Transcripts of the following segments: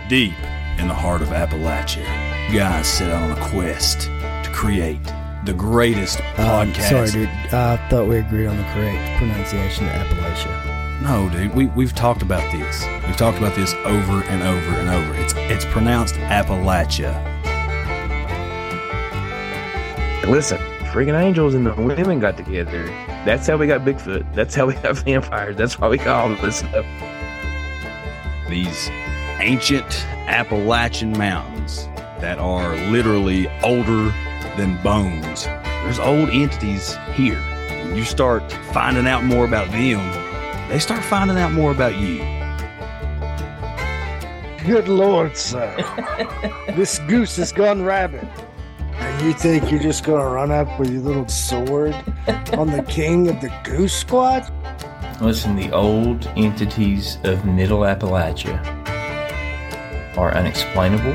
Deep in the heart of Appalachia, guys set out on a quest to create the greatest podcast. Sorry, dude. I thought we agreed on the correct pronunciation of Appalachia. No, dude. We've talked about this. We've talked about this over and over and over. It's pronounced Appalachia. Listen, freaking angels and the women got together. That's how we got Bigfoot. That's how we got vampires. That's why we got all of this stuff. These ancient Appalachian mountains that are literally older than bones. There's old entities here. When you start finding out more about them, they start finding out more about you. Good Lord, sir. This goose has gone rabid. And you think you're just going to run up with your little sword on the king of the Goose Squad? Listen, the old entities of Middle Appalachia are unexplainable.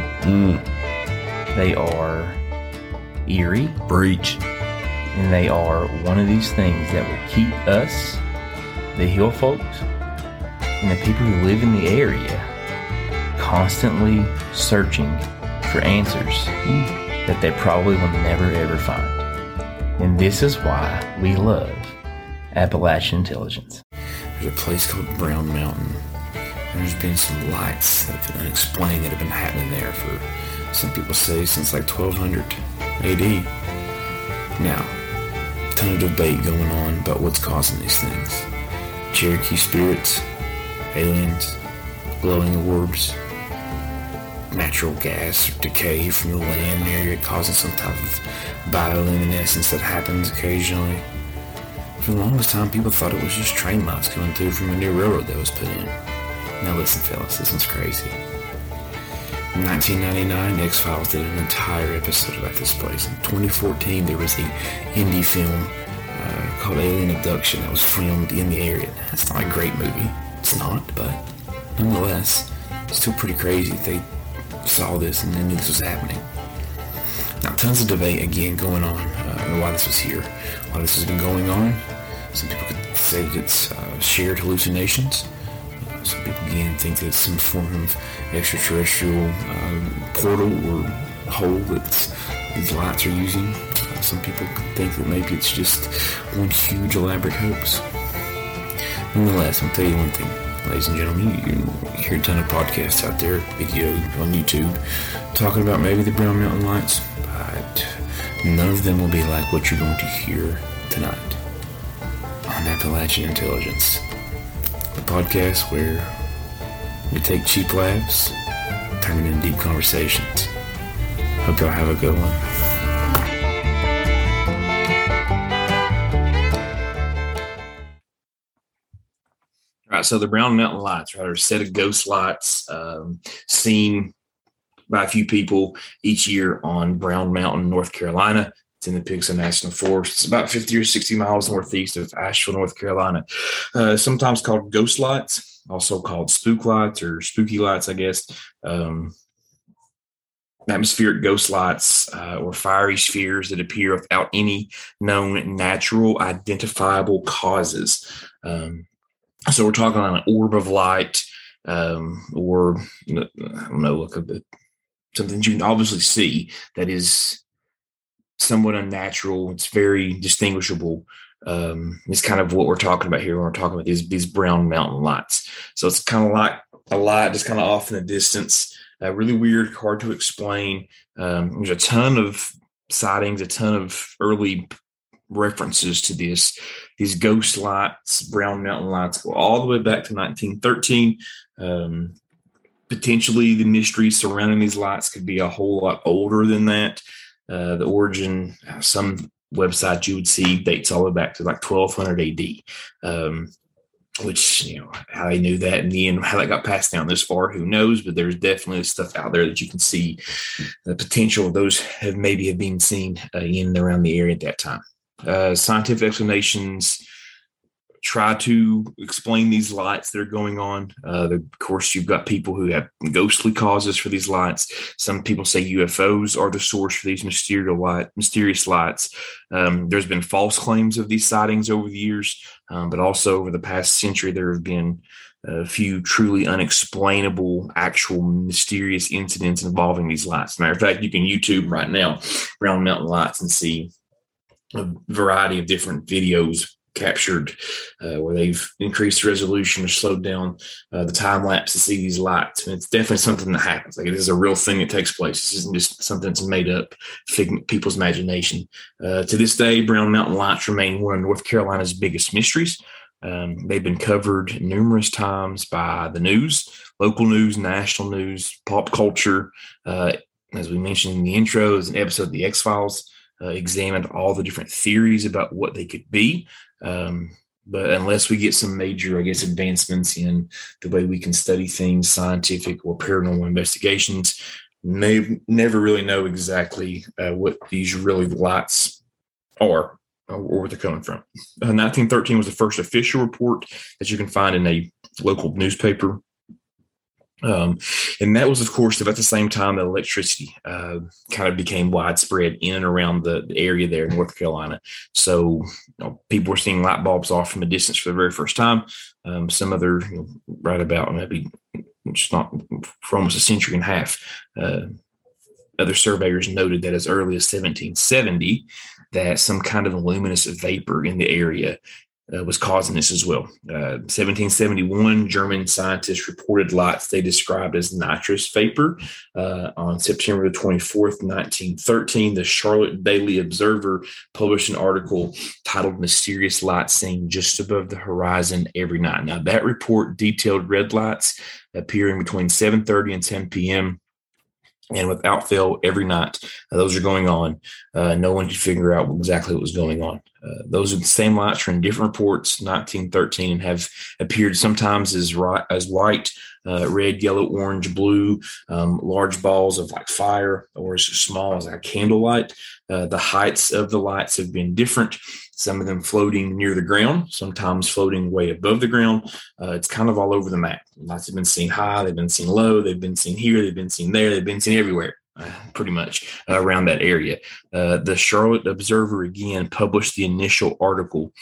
They are eerie. Breach. And they are one of these things that will keep us, the hill folks, and the people who live in the area constantly searching for answers that they probably will never ever find. And this is why we love Appalachian Intelligence. There's a place called Brown Mountain. There's been some lights that have been unexplained that have been happening there for, some people say, since like 1200 AD. Now, a ton of debate going on about what's causing these things. Cherokee spirits, aliens, glowing orbs, natural gas or decay from the land area causing some type of bioluminescence that happens occasionally. For the longest time, people thought it was just train lights coming through from a new railroad that was put in. Now listen, fellas, this one's crazy. In 1999, X-Files did an entire episode about this place. In 2014, there was an indie film called Alien Abduction that was filmed in the area. It's not a great movie. It's not, but nonetheless, it's still pretty crazy. They saw this and they knew this was happening. Now, tons of debate again going on why this was here. Why this has been going on. Some people could say that it's shared hallucinations. Some people again think that it's some form of extraterrestrial portal or hole that these lights are using. Some people think that maybe it's just one huge elaborate hoax. Nonetheless, I'll tell you one thing, ladies and gentlemen, you hear a ton of podcasts out there, video on YouTube, talking about maybe the Brown Mountain Lights, but none of them will be like what you're going to hear tonight on Appalachian Intelligence, the podcast where we take cheap laughs, turn it into deep conversations. Hope y'all have a good one. Right, so the Brown Mountain Lights, right, are a set of ghost lights seen by a few people each year on Brown Mountain, North Carolina. It's in the Pigson National Forest. It's about 50 or 60 miles northeast of Asheville, North Carolina. Sometimes called ghost lights, also called spook lights or spooky lights, I guess. Atmospheric ghost lights or fiery spheres that appear without any known natural identifiable causes. So we're talking on an orb of light, or I don't know, something you can obviously see that is somewhat unnatural. It's very distinguishable. It's kind of what we're talking about here when we're talking about these Brown Mountain Lights. So it's kind of like a light just kind of off in the distance. Really weird, hard to explain. There's a ton of sightings, a ton of early references to these ghost lights. Brown Mountain Lights go all the way back to 1913. Potentially the mystery surrounding these lights could be a whole lot older than that. The origin, some websites you would see dates all the way back to like 1200 AD, which, you know, how they knew that in the end, how that got passed down this far, who knows, but there's definitely stuff out there that you can see the potential of those have been seen in and around the area at that time. Scientific explanations try to explain these lights that are going on. Of course, you've got people who have ghostly causes for these lights. Some people say UFOs are the source for these mysterious lights. There's been false claims of these sightings over the years, but also over the past century, there have been a few truly unexplainable, actual mysterious incidents involving these lights. As a matter of fact, you can YouTube right now Brown Mountain Lights and see a variety of different videos captured where they've increased the resolution or slowed down the time lapse to see these lights. And it's definitely something that happens. Like, it is a real thing that takes place. This isn't just something that's made up, figment people's imagination. To this day, Brown Mountain Lights remain one of North Carolina's biggest mysteries. They've been covered numerous times by the news, local news, national news, pop culture. As we mentioned in the intro, as an episode of The X-Files examined all the different theories about what they could be. But unless we get some major, advancements in the way we can study things, scientific or paranormal investigations, may never really know exactly what these really lights are or where they're coming from. 1913 was the first official report that you can find in a local newspaper. And that was, of course, about the same time that electricity kind of became widespread in and around the area there in North Carolina. So people were seeing light bulbs off from a distance for the very first time. Some other, right about maybe just not for almost a century and a half, other surveyors noted that as early as 1770, that some kind of luminous vapor in the area was causing this as well. 1771, German scientists reported lights they described as nitrous vapor. On September the 24th, 1913, the Charlotte Daily Observer published an article titled "Mysterious Lights Seen Just Above the Horizon Every Night." Now, that report detailed red lights appearing between 7:30 and 10 p.m. and without fail every night. Those are going on. No one could figure out exactly what was going on. Those are the same lights from different reports, 1913, and have appeared sometimes as white, red, yellow, orange, blue, large balls of like fire, or as small as a candlelight. The heights of the lights have been different. Some of them floating near the ground, sometimes floating way above the ground. It's kind of all over the map. Lights have been seen high, they've been seen low, they've been seen here, they've been seen there, they've been seen everywhere, pretty much around that area. The Charlotte Observer again published the initial article.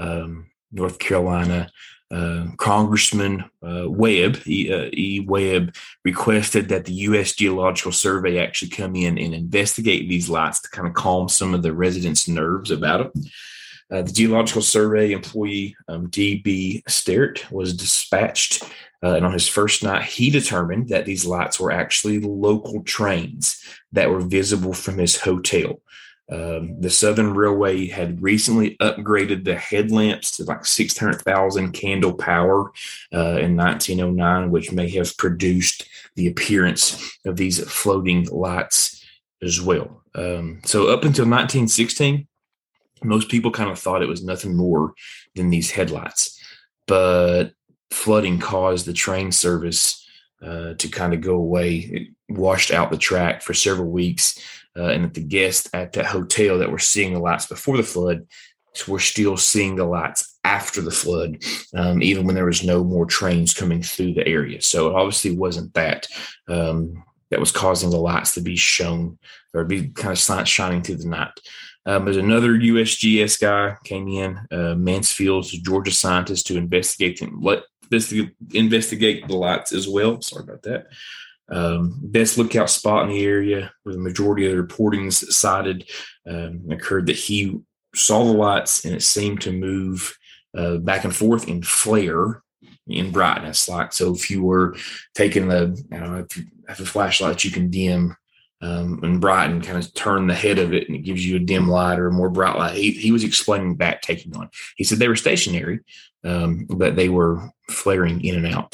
North Carolina Congressman Webb, E. Webb, requested that the U.S. Geological Survey actually come in and investigate these lights to kind of calm some of the residents' nerves about them. The Geological Survey employee, D.B. Sterrett, was dispatched, and on his first night, he determined that these lights were actually local trains that were visible from his hotel. The Southern Railway had recently upgraded the headlamps to like 600,000 candle power in 1909, which may have produced the appearance of these floating lights as well. So up until 1916, most people kind of thought it was nothing more than these headlights, but flooding caused the train service to kind of go away. It washed out the track for several weeks, and that the guests at that hotel that were seeing the lights before the flood were still seeing the lights after the flood, even when there was no more trains coming through the area. So it obviously wasn't that was causing the lights to be shown or be kind of shining through the night. There's another USGS guy came in, Mansfield's Georgia scientist, to investigate the lights as well. Sorry about that. Best lookout spot in the area where the majority of the reportings cited occurred that he saw the lights and it seemed to move back and forth and flare in brightness. Like, so if you were taking if you have a flashlight, you can dim and brighten, kind of turn the head of it, and it gives you a dim light or a more bright light. He was explaining that taking on. He said they were stationary, but they were flaring in and out.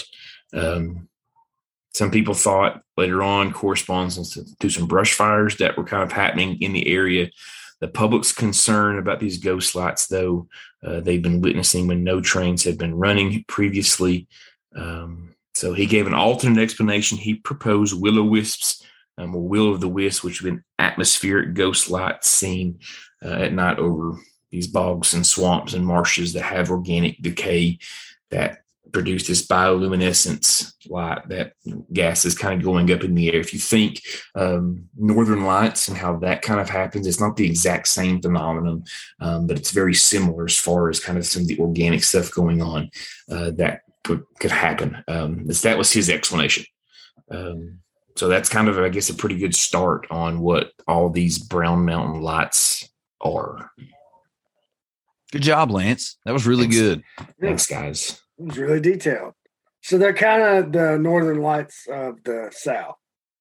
Some people thought later on corresponds to some brush fires that were kind of happening in the area. The public's concern about these ghost lights, though, they've been witnessing when no trains had been running previously. So he gave an alternate explanation. He proposed will-o'-wisps, or will-o'-the-wisp, which have been atmospheric ghost lights seen at night over these bogs and swamps and marshes that have organic decay that produce this bioluminescence light. That gas is kind of going up in the air. If you think northern lights and how that kind of happens, it's not the exact same phenomenon, but it's very similar as far as kind of some of the organic stuff going on that could happen. That was his explanation. So that's kind of, I guess, a pretty good start on what all these Brown Mountain lights are. Good job, Lance. That was really good. Thanks, guys. It was really detailed. So they're kind of the northern lights of the South.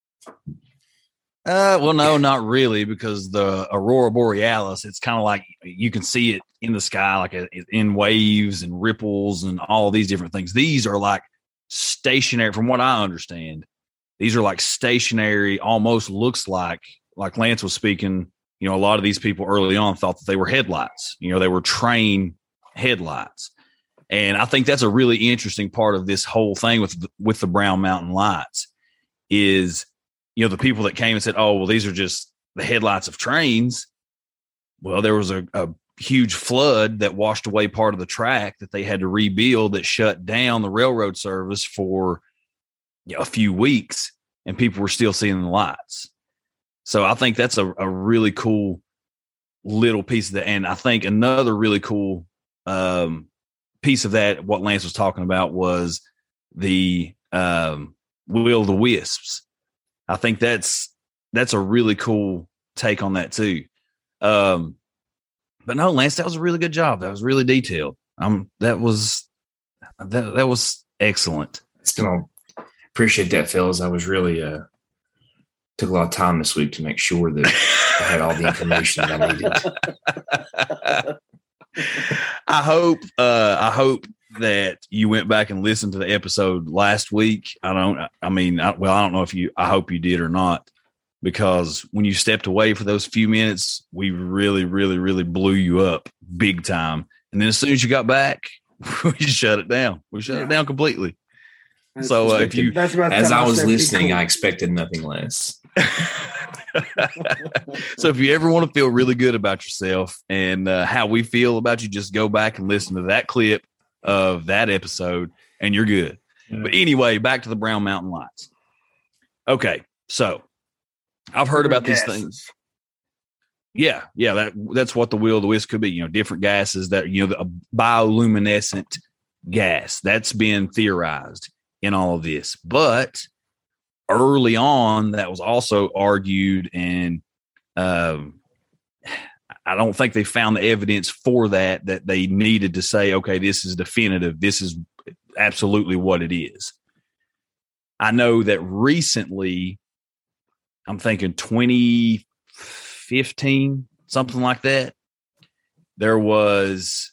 Well, no, not really, because the Aurora Borealis, it's kind of like you can see it in the sky, like in waves and ripples and all these different things. These are like stationary, from what I understand. These are like stationary, almost looks like Lance was speaking. A lot of these people early on thought that they were headlights. They were train headlights. And I think that's a really interesting part of this whole thing with the Brown Mountain lights is, the people that came and said, oh, well, these are just the headlights of trains. Well, there was a huge flood that washed away part of the track that they had to rebuild, that shut down the railroad service for a few weeks, and people were still seeing the lights. So I think that's a really cool little piece of that. And I think another really cool piece of that, what Lance was talking about, was the Will-O-The-Wisps. I think that's a really cool take on that too. But no, Lance, that was a really good job. That was really detailed. That was excellent. Appreciate that, fellas. I was really took a lot of time this week to make sure that I had all the information that I needed. I hope that you went back and listened to the episode last week. I don't know I hope you did or not, because when you stepped away for those few minutes, we really, really, really blew you up big time. And then as soon as you got back, we shut it down. We shut it down completely. So as I was listening, I expected nothing less. So if you ever want to feel really good about yourself and how we feel about you, just go back and listen to that clip of that episode and you're good. Yeah. But anyway, back to the Brown Mountain lights. Okay. So I've heard about these things. Yeah. That's what the Will-O-The-Wisp could be, different gases that, a bioluminescent gas that's been theorized in all of this. But early on, that was also argued, and I don't think they found the evidence for that they needed to say, okay, this is definitive. This is absolutely what it is. I know that recently, I'm thinking 2015, something like that, there was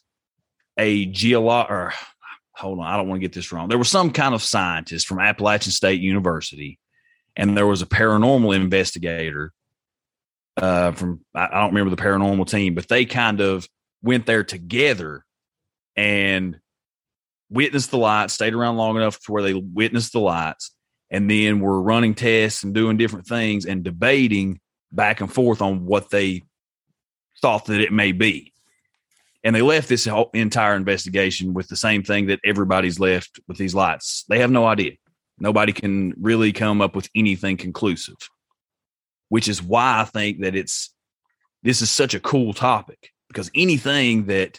hold on, I don't want to get this wrong. There was some kind of scientist from Appalachian State University, and there was a paranormal investigator from, I don't remember the paranormal team, but they kind of went there together and witnessed the lights, stayed around long enough to where they witnessed the lights, and then were running tests and doing different things and debating back and forth on what they thought that it may be. And they left this whole entire investigation with the same thing that everybody's left with these lights. They have no idea. Nobody can really come up with anything conclusive, which is why I think that this is such a cool topic, because anything that,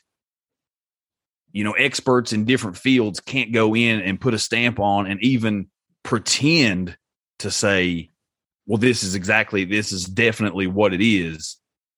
experts in different fields can't go in and put a stamp on and even pretend to say, well, this is definitely what it is.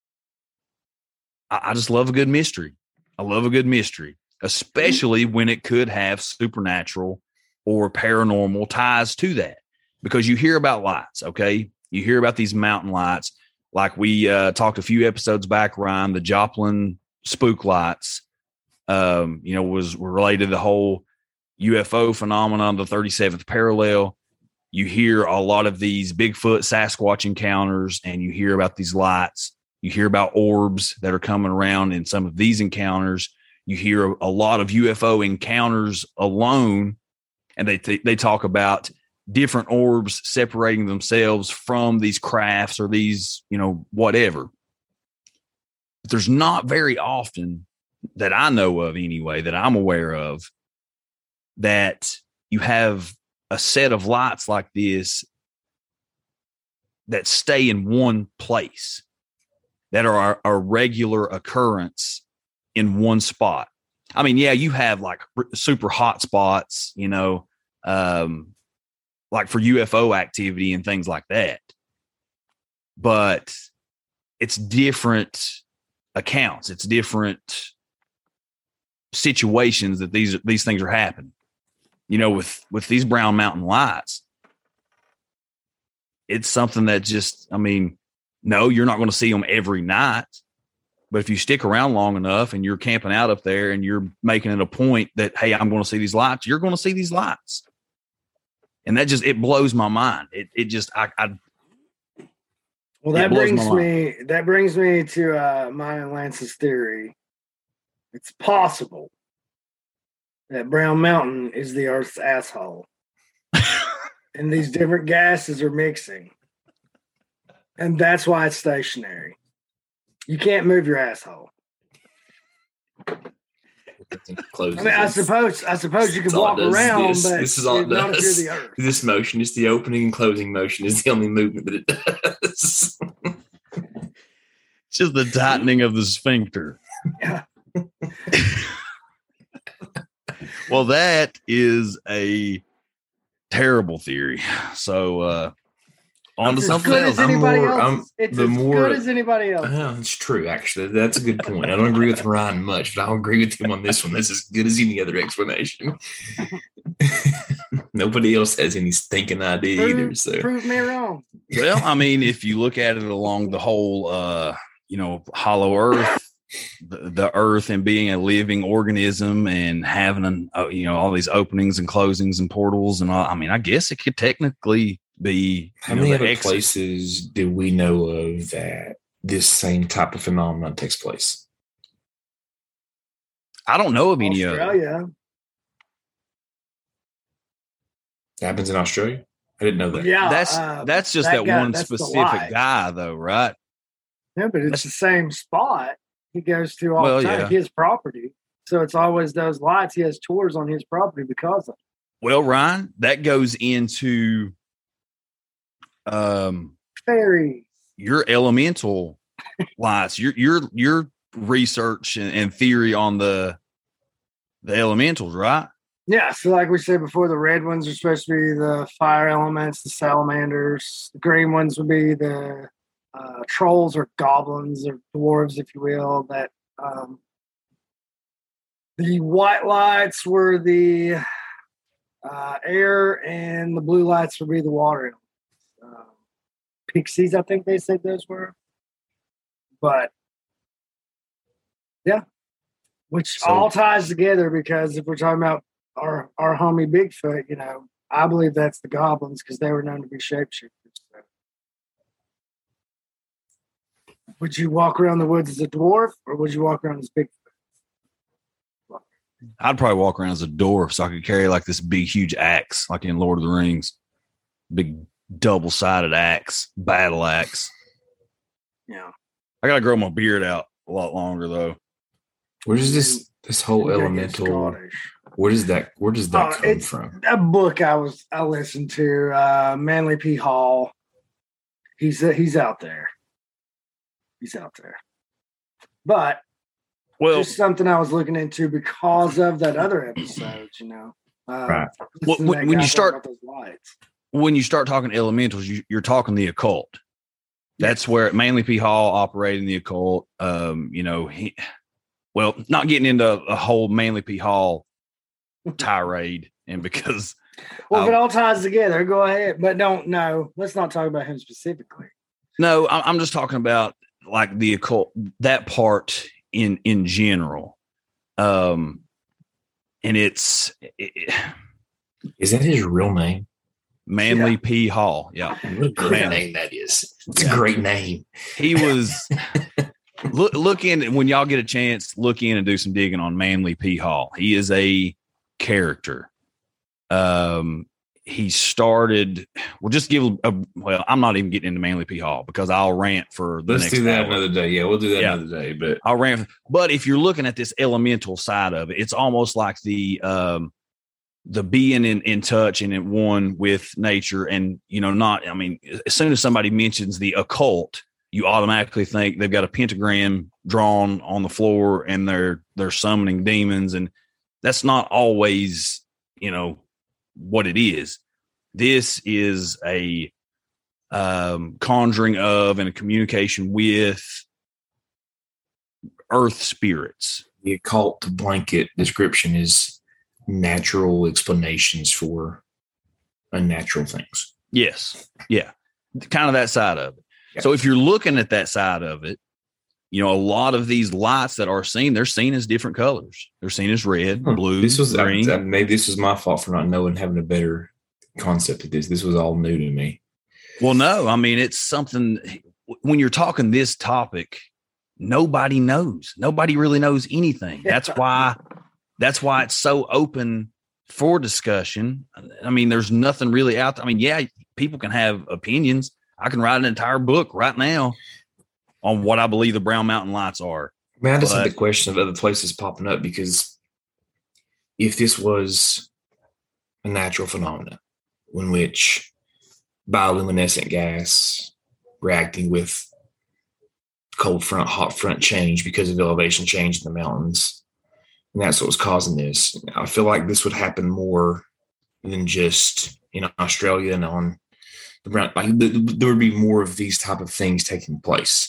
I just love a good mystery. I love a good mystery, especially when it could have supernatural or paranormal ties to that, because you hear about lights. Okay. You hear about these mountain lights. Like we talked a few episodes back, Ryan, the Joplin spook lights, were related to the whole UFO phenomenon, the 37th parallel. You hear a lot of these Bigfoot, Sasquatch encounters, and you hear about these lights. You hear about orbs that are coming around in some of these encounters. You hear a lot of UFO encounters alone, and they talk about different orbs separating themselves from these crafts or these, whatever. But there's not very often that I know of anyway, that I'm aware of, that you have a set of lights like this that stay in one place, that are a regular occurrence in one spot. I mean, yeah, you have like super hot spots, like for UFO activity and things like that. But it's different accounts. It's different situations that these things are happening. With these Brown Mountain lights, it's something that just, I mean, no, you're not going to see them every night. But if you stick around long enough and you're camping out up there and you're making it a point that, hey, I'm going to see these lights, you're going to see these lights. And that just, it blows my mind. Well, that brings me to mine and Lance's theory. It's possible that Brown Mountain is the Earth's asshole. And these different gases are mixing. And that's why it's stationary. You can't move your asshole. I mean, I suppose you can walk around, but this is all it not if does. you're the Earth. This motion is the opening and closing motion is the only movement that it does. It's just the tightening of the sphincter. Yeah. Well, that is a terrible theory. So, on to something else. It's as good as anybody else. It's true, actually. That's a good point. I don't agree with Ryan much, but I'll agree with him on this one. That's as good as any other explanation. Nobody else has any stinking idea either. So Prove me wrong. Well, I mean, if you look at it along the whole, hollow Earth, the Earth and being a living organism and having, all these openings and closings and portals and all, I mean, I guess it could technically be. How many other places do we know of that this same type of phenomenon takes place? I don't know of any of Australia. It happens in Australia? I didn't know that. Yeah. That's just that one specific guy, though, right? Yeah, but it's the same spot he goes to all the time. Yeah. His property. So it's always those lights. He has tours on his property because of it. Well, Ryan, that goes into fairies. Your elemental lights, your research and theory on the elementals, right? Yeah, so like we said before, the red ones are supposed to be the fire elements, the salamanders. The green ones would be the trolls or goblins or dwarves, if you will. That the white lights were the air, and the blue lights would be the water elements. Pixies, I think they said those were. But yeah, which all ties together, because if we're talking about our homie Bigfoot, I believe that's the goblins because they were known to be shapeshifters. So. Would you walk around the woods as a dwarf, or would you walk around as Bigfoot? I'd probably walk around as a dwarf so I could carry like this big, huge axe, like in Lord of the Rings. Big double-sided axe, battle axe. Yeah. I got to grow my beard out a lot longer, though. Where does this whole elemental... Where does that come from? A book I listened to, Manly P. Hall. He's out there. He's out there. But just something I was looking into because of that other episode, Right. When you start talking elementals, you're talking the occult. That's where Manly P. Hall operated in the occult. Not getting into a whole Manly P. Hall tirade, and because if it all ties together, go ahead, but let's not talk about him specifically. No, I'm just talking about like the occult, that part in general. And is that his real name? Manly P. Hall. Yeah. What a great name that is. It's a great name. He was look in, when y'all get a chance, look in and do some digging on Manly P. Hall. He is a character. He started, I'm not even getting into Manly P. Hall because I'll rant for the next do that hour. Another day. Yeah, we'll do that another day. But I'll rant. But if you're looking at this elemental side of it, it's almost like the being in touch and in one with nature. And, as soon as somebody mentions the occult, you automatically think they've got a pentagram drawn on the floor and they're summoning demons, and that's not always, what it is. This is a conjuring of and a communication with earth spirits. The occult blanket description is natural explanations for unnatural things. Yes. Yeah. Kind of that side of it. Yeah. So if you're looking at that side of it, a lot of these lights that are seen, they're seen as different colors. They're seen as red, blue, green. Maybe this was my fault for not knowing, having a better concept of this. This was all new to me. Well, no, I mean, it's something when you're talking this topic, nobody knows. Nobody really knows anything. That's why it's so open for discussion. I mean, there's nothing really out there. I mean, yeah, people can have opinions. I can write an entire book right now on what I believe the Brown Mountain Lights are. I mean, I just had the question of other places popping up, because if this was a natural phenomenon in which bioluminescent gas reacting with cold front, hot front change because of elevation change in the mountains, and that's what was causing this, I feel like this would happen more than just in Australia and on the ground. Like, there would be more of these type of things taking place.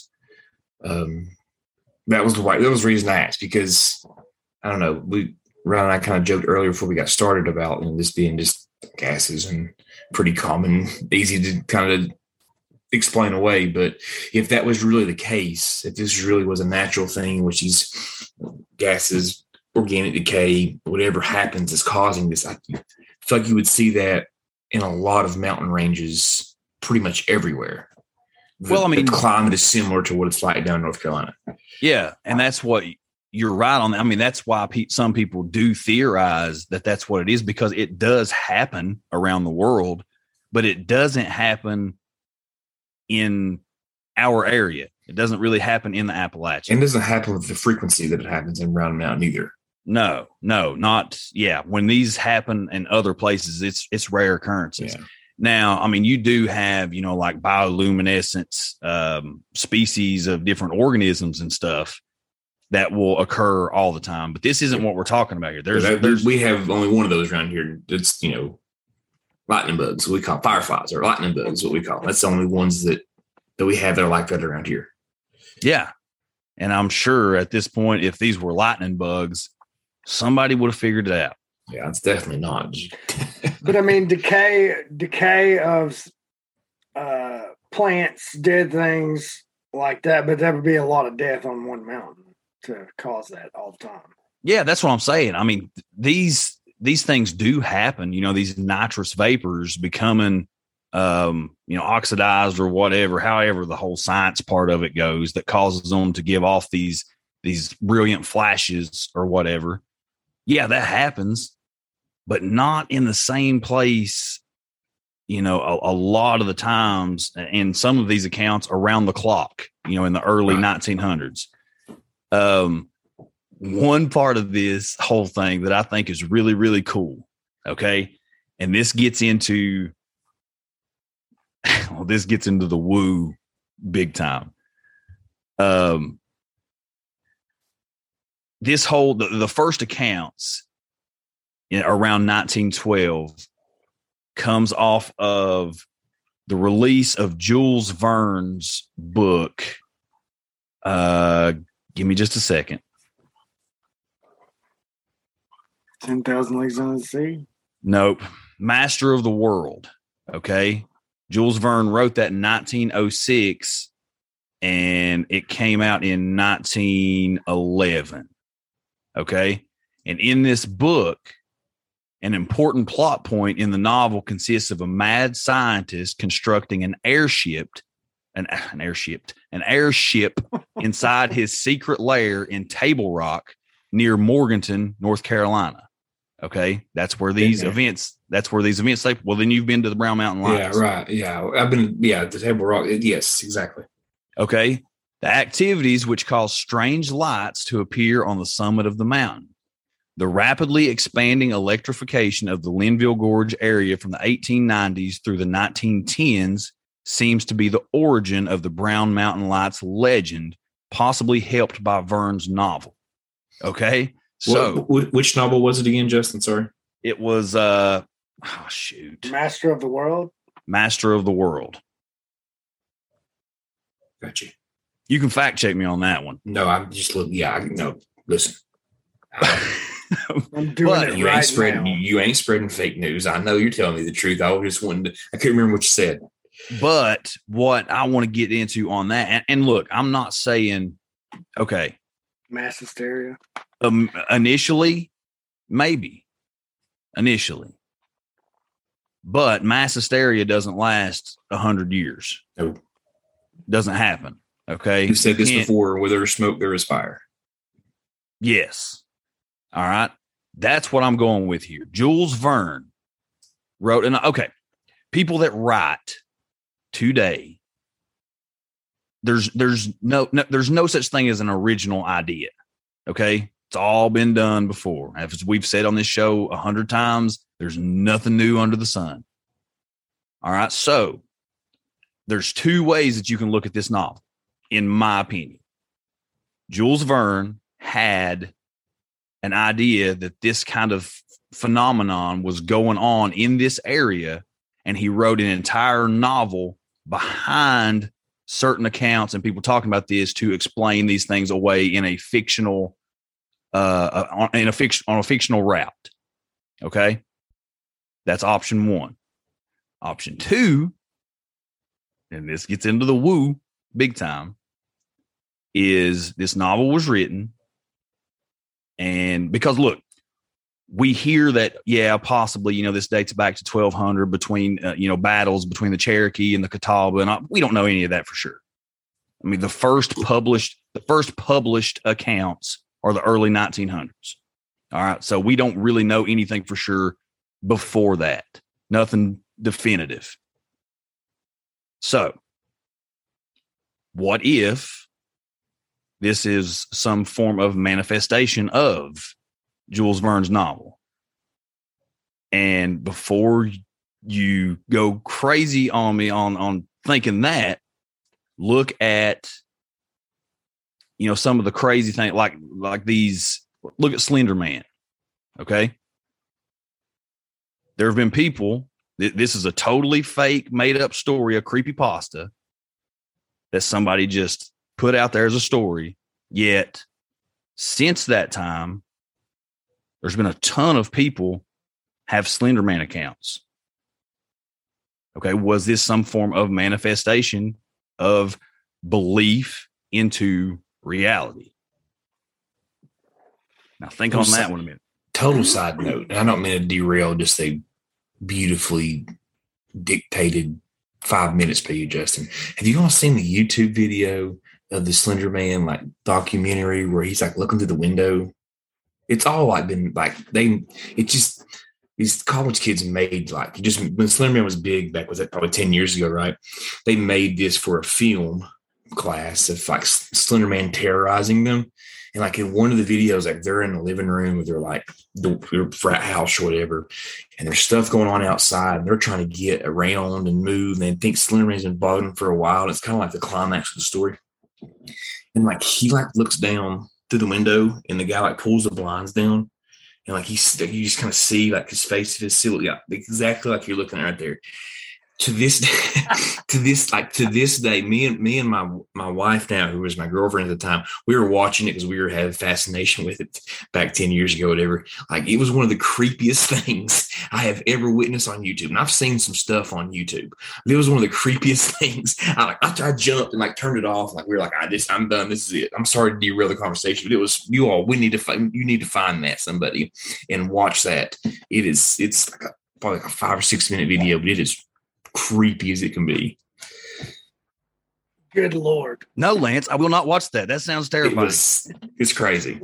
That was the reason I asked, because I don't know, Ryan and I kind of joked earlier before we got started about this being just gases and pretty common, easy to kind of explain away. But if that was really the case, if this really was a natural thing, which is gases, organic decay, whatever happens is causing this, I feel like you would see that in a lot of mountain ranges pretty much everywhere. Well, I mean, the climate is similar to what it's like down in North Carolina. Yeah, and that's what you're right on. I mean, that's why some people do theorize that that's what it is, because it does happen around the world, but it doesn't happen in our area. It doesn't really happen in the Appalachians. And it doesn't happen with the frequency that it happens in Round Mountain either. No, not. Yeah, when these happen in other places, it's rare occurrences. Yeah. Now, I mean, you do have, like bioluminescence species of different organisms and stuff that will occur all the time. But this isn't what we're talking about here. We have only one of those around here. It's, lightning bugs, what we call fireflies, or lightning bugs, what we call them. That's the only ones that we have that are like that around here. Yeah. And I'm sure at this point, if these were lightning bugs, somebody would have figured it out. Yeah, it's definitely not. But I mean, decay of plants, dead things like that. But there would be a lot of death on one mountain to cause that all the time. Yeah, that's what I'm saying. I mean, these things do happen. These nitrous vapors becoming, oxidized or whatever. However, the whole science part of it goes that causes them to give off these brilliant flashes or whatever. Yeah, that happens. But not in the same place, a lot of the times in some of these accounts around the clock, in the early 1900s. One part of this whole thing that I think is really, really cool. Okay. And this gets into the woo big time. This whole, the first accounts around 1912 comes off of the release of Jules Verne's book. Give me just a second. 10,000 Leagues Under the Sea? Nope. Master of the World. Okay. Jules Verne wrote that in 1906 and it came out in 1911. Okay. And in this book, an important plot point in the novel consists of a mad scientist constructing an airship inside his secret lair in Table Rock near Morganton, North Carolina. Okay. That's where these events take. Well, then you've been to the Brown Mountain Lights. Yeah, right. Yeah. I've been, the Table Rock. Yes, exactly. Okay. The activities which cause strange lights to appear on the summit of the mountain. The rapidly expanding electrification of the Linville Gorge area from the 1890s through the 1910s seems to be the origin of the Brown Mountain Lights legend, possibly helped by Verne's novel. Okay. So which novel was it again, Justin? Sorry. It was, Master of the World. Master of the World. Got you. You can fact check me on that one. No, I'm just looking. Yeah, no, listen. I'm doing it you right ain't spreading, now. You ain't spreading fake news. I know you're telling me the truth. I was just wanting to, I couldn't remember what you said. But what I want to get into on that, and look, I'm not saying, okay. Mass hysteria. Initially, maybe. But mass hysteria doesn't last 100 years. No. Doesn't happen. Okay. You've said this before, where there's smoke, there is fire. Yes. All right. That's what I'm going with here. Jules Verne wrote, and okay, people that write today, there's no such thing as an original idea. Okay. It's all been done before. As we've said on this show 100 times, there's nothing new under the sun. All right. So there's two ways that you can look at this novel, in my opinion. Jules Verne had an idea that this kind of phenomenon was going on in this area, and he wrote an entire novel behind certain accounts and people talking about this to explain these things away in a fictional on a fictional route. Okay. That's option one. Option two, and this gets into the woo big time, is this novel was written. And because look, we hear that, yeah, possibly, this dates back to 1200 between, battles between the Cherokee and the Catawba. And we don't know any of that for sure. I mean, the first published accounts are the early 1900s. All right. So we don't really know anything for sure before that. Nothing definitive. So what if this is some form of manifestation of Jules Verne's novel? And before you go crazy on me on thinking that, look at, some of the crazy things like these. Look at Slender Man. Okay. There have been people, this is a totally fake, made up story, a creepypasta that somebody just put out there as a story. Yet since that time, there's been a ton of people have Slender Man accounts. Okay. Was this some form of manifestation of belief into reality? Now think on that one a minute. Total side note. I don't mean to derail just a beautifully dictated 5 minutes by you, Justin. Have you all seen the YouTube video of the Slender Man documentary where he's looking through the window? It's all been these college kids made when Slender Man was big back, was that probably 10 years ago, right? They made this for a film class of Slender Man terrorizing them. And in one of the videos, they're in the living room with their frat house or whatever, and there's stuff going on outside, and they're trying to get around and move, and they think Slender Man's been bothering them for a while. And it's kind of like the climax of the story. And he looks down through the window, and the guy pulls the blinds down, and you just kind of see his face, his silhouette, exactly like you're looking right there. To this day, me and my wife now, who was my girlfriend at the time, we were watching it because we were having fascination with it back 10 years ago, whatever. It was one of the creepiest things I have ever witnessed on YouTube. And I've seen some stuff on YouTube. But it was one of the creepiest things. I jumped and turned it off. We were I'm done. This is it. I'm sorry to derail the conversation, but it was you need to find that, somebody, and watch that. It's probably a 5 or 6 minute video, but it is creepy as it can be. Good Lord. No, Lance, I will not watch that. That sounds terrifying. It's crazy.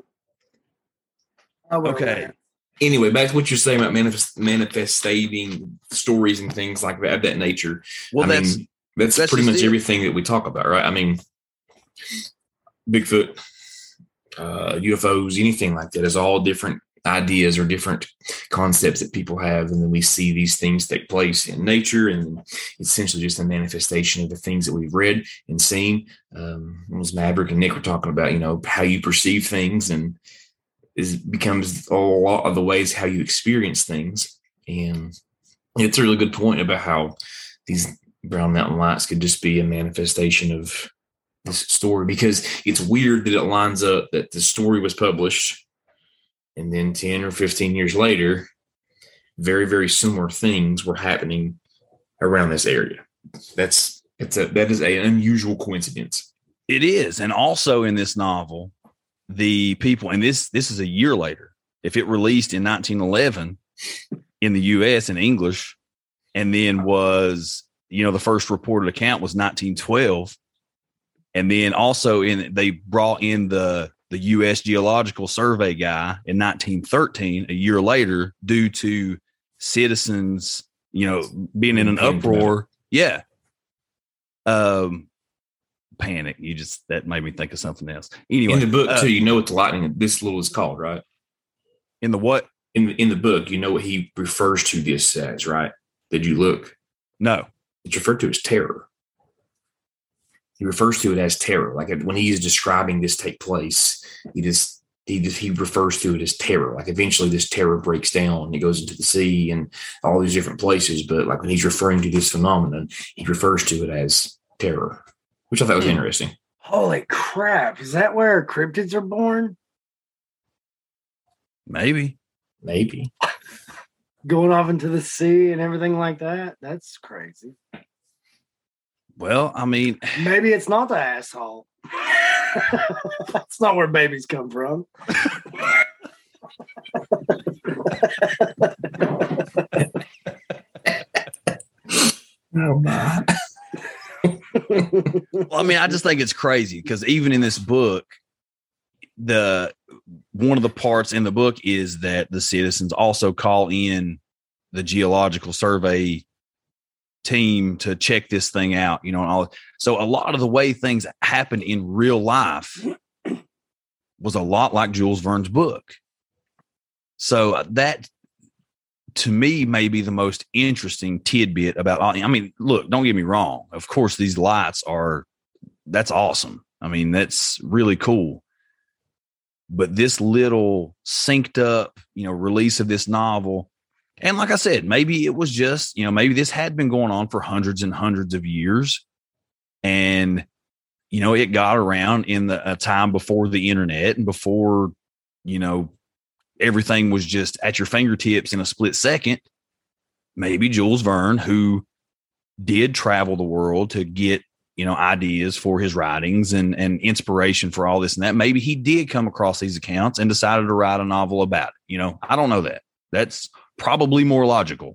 Okay. Anyway, back to what you're saying about manifesting stories and things like that, of that nature. Well, that's pretty much everything that we talk about, right? I mean, Bigfoot, UFOs, anything like that is all different ideas or different concepts that people have, and then we see these things take place in nature, and it's essentially just a manifestation of the things that we've read and seen. As Maverick and Nick were talking about, how you perceive things, and becomes a lot of the ways how you experience things. And it's a really good point about how these Brown Mountain Lights could just be a manifestation of this story, because it's weird that it lines up that the story was published and then 10 or 15 years later, very, very similar things were happening around this area. That is an unusual coincidence. It is. And also in this novel, the people, and this is a year later, if it released in 1911 in the U.S. in English, and then was, the first reported account was 1912. And then also they brought in the U.S. Geological Survey guy in 1913, a year later, due to citizens, being in an uproar. Yeah. Panic. That made me think of something else. Anyway, in the book too, what the lightning this little is called, right? In the what? In the book, what he refers to this as, right? Did you look? No. It's referred to as terror. He refers to it as terror. Like when he is describing this take place, he refers to it as terror. Like eventually this terror breaks down and it goes into the sea and all these different places. But like when he's referring to this phenomenon, he refers to it as terror, which I thought was interesting. Holy crap. Is that where cryptids are born? Maybe. Going off into the sea and everything like that? That's crazy. Well, I mean, maybe it's not the asshole. That's not where babies come from. Oh my. Well, I mean, I just think it's crazy because even in this book, one of the parts in the book is that the citizens also call in the Geological Survey team to check this thing out, and all. So a lot of the way things happened in real life was a lot like Jules Verne's book. So that, to me, may be the most interesting tidbit about. I mean, look, don't get me wrong. Of course, these lights that's awesome. I mean, that's really cool. But this little synced up, release of this novel, and like I said, maybe it was just, maybe this had been going on for hundreds and hundreds of years, and it got around in a time before the internet and before, everything was just at your fingertips in a split second. Maybe Jules Verne, who did travel the world to get, ideas for his writings and inspiration for all this and that, maybe he did come across these accounts and decided to write a novel about it. I don't know that. That's probably more logical.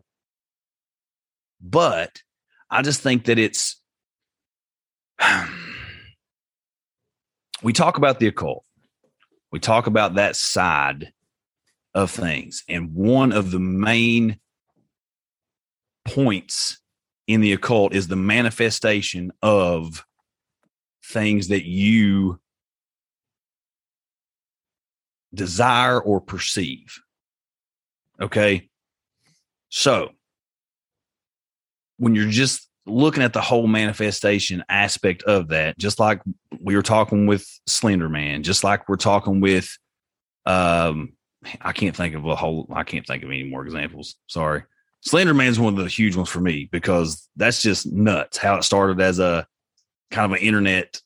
But I just think that we talk about the occult. We talk about that side of things. And one of the main points in the occult is the manifestation of things that you desire or perceive. Okay. So when you're just looking at the whole manifestation aspect of that, just like we were talking with Slender Man, just like we're talking with, I can't think of any more examples. Sorry. Slender Man's one of the huge ones for me because that's just nuts how it started as a kind of an internet,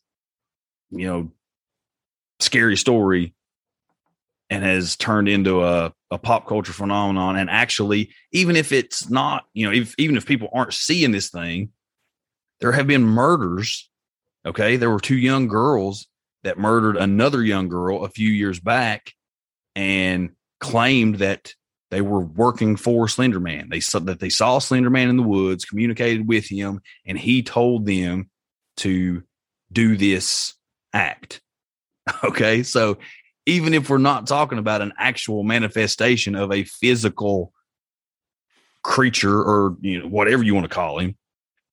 scary story and has turned into a pop culture phenomenon. And actually, even if it's not, even if people aren't seeing this thing, there have been murders. Okay. There were 2 young girls that murdered another young girl a few years back and claimed that they were working for Slender Man. They saw Slender Man in the woods, communicated with him, and he told them to do this act. Okay. So even if we're not talking about an actual manifestation of a physical creature or, whatever you want to call him,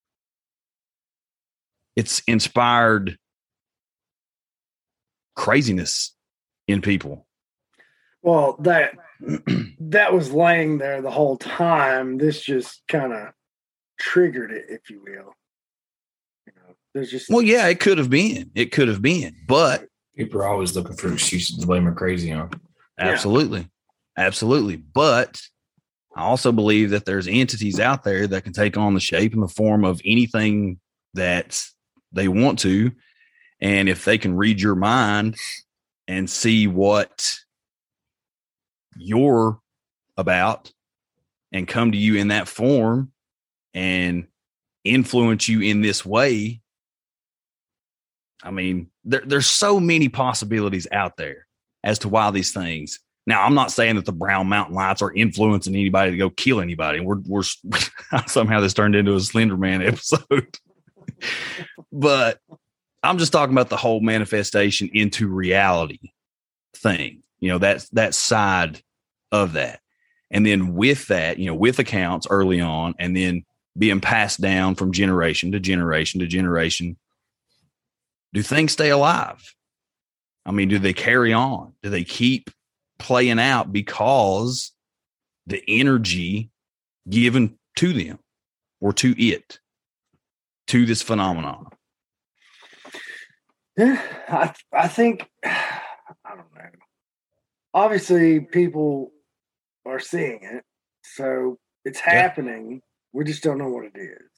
it's inspired craziness in people. Well, that was laying there the whole time. This just kind of triggered it, if you will. There's just yeah, it could have been. It could have been, but people are always looking for excuses to blame her crazy on. Absolutely. Absolutely. But I also believe that there's entities out there that can take on the shape and the form of anything that they want to. And if they can read your mind and see what you're about and come to you in that form and influence you in this way, I mean, there's so many possibilities out there as to why these things. Now, I'm not saying that the Brown Mountain Lights are influencing anybody to go kill anybody. We're somehow this turned into a Slender Man episode, but I'm just talking about the whole manifestation into reality thing. That side of that, and then with that, with accounts early on, and then being passed down from generation to generation to generation. Do things stay alive? I mean, do they carry on? Do they keep playing out because the energy given to them or to this phenomenon? Yeah, I think, I don't know. Obviously, people are seeing it, so it's happening. We just don't know what it is.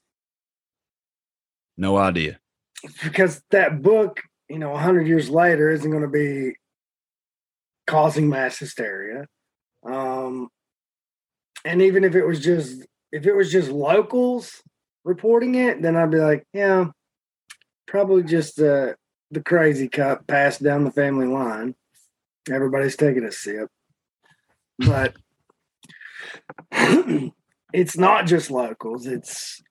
No idea. Because that book, 100 years later, isn't going to be causing mass hysteria. And even if it was just locals reporting it, then I'd be like, yeah, probably just the crazy cup passed down the family line. Everybody's taking a sip. But it's not just locals. It's,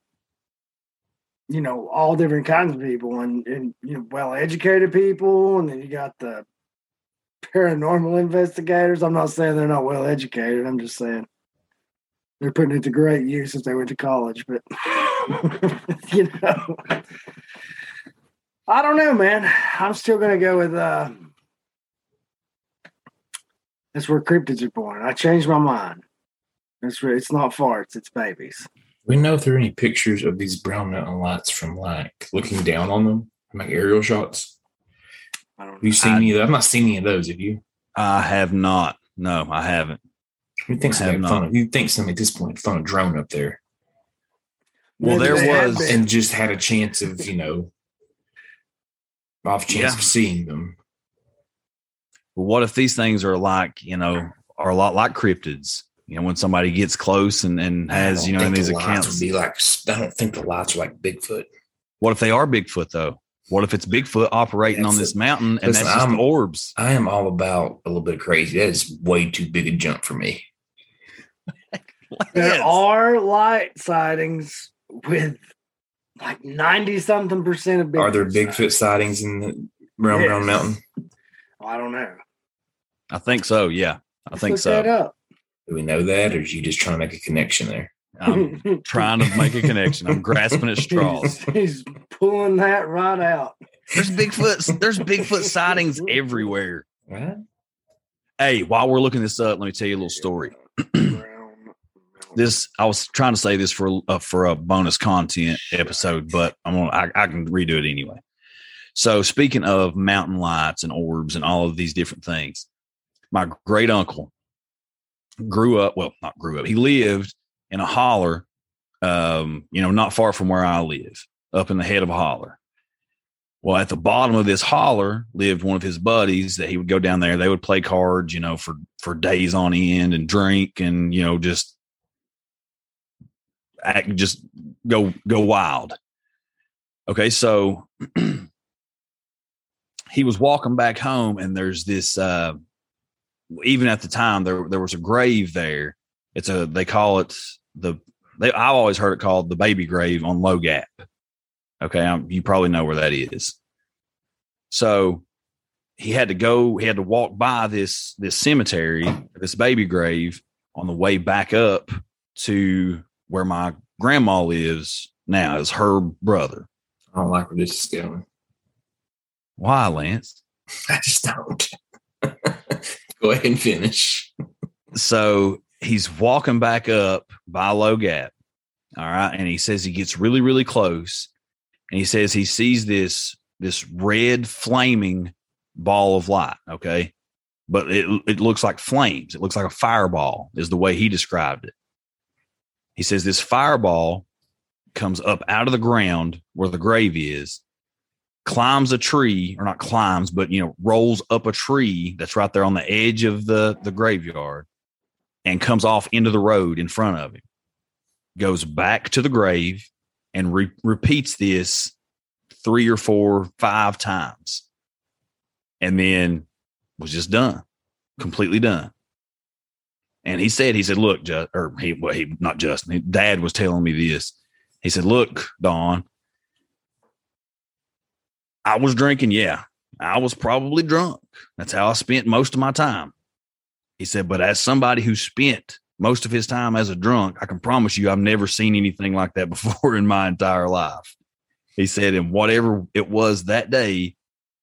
all different kinds of people and well-educated people. And then you got the paranormal investigators. I'm not saying they're not well-educated. I'm just saying they're putting it to great use if they went to college. But, I don't know, man. I'm still going to go with that's where cryptids are born. I changed my mind. It's not farts, it's babies. We know if there are any pictures of these Brown Mountain Lights from looking down on them, aerial shots. I don't know. Have you seen any of those? I've not seen any of those. Have you? I have not. No, I haven't. You think somebody at this point thrown a drone up there? Well, there was, and just had a chance of off chance of seeing them. Well, what if these things are are a lot like cryptids? When somebody gets close and has, in these accounts. Would be I don't think the lights are like Bigfoot. What if they are Bigfoot, though? What if it's Bigfoot operating on this mountain and that's just orbs? I am all about a little bit of crazy. That is way too big a jump for me. There are light sightings with 90-something% of Bigfoot. Are there Bigfoot sightings in the Brown Mountain? I don't know. I think so, yeah. I think so. Look that up. Do we know that, or are you just trying to make a connection there? I'm trying to make a connection. I'm grasping at straws. He's pulling that right out. There's Bigfoot sightings everywhere. Right? Hey, while we're looking this up, let me tell you a little story. I was trying to say this for a bonus content episode, but I can redo it anyway. So speaking of mountain lights and orbs and all of these different things, my great uncle he lived in a holler, not far from where I live, up in the head of a holler. Well, at the bottom of this holler lived one of his buddies that he would go down there. They would play cards, for days on end and drink and, just go wild. Okay. So he was walking back home and there's this, even at the time there was a grave there. They call it I've always heard it called the baby grave on Low Gap. Okay. You probably know where that is. So he had to walk by this cemetery, this baby grave on the way back up to where my grandma lives now. Is her brother. I don't like where this is going. Why, Lance? I just don't. Go ahead and finish. So he's walking back up by Low Gap. All right. And he says he gets really, really close. And he says he sees this red flaming ball of light. Okay. But it looks like flames. It looks like a fireball is the way he described it. He says this fireball comes up out of the ground where the grave is, climbs a tree, or not climbs, but, rolls up a tree that's right there on the edge of the graveyard and comes off into the road in front of him, goes back to the grave and repeats this 3 or 4, 5 times. And then was just done, completely done. And he said, look, Dad was telling me this. He said, look, Don, I was drinking. Yeah, I was probably drunk. That's how I spent most of my time. He said, but as somebody who spent most of his time as a drunk, I can promise you I've never seen anything like that before in my entire life. He said, and whatever it was that day,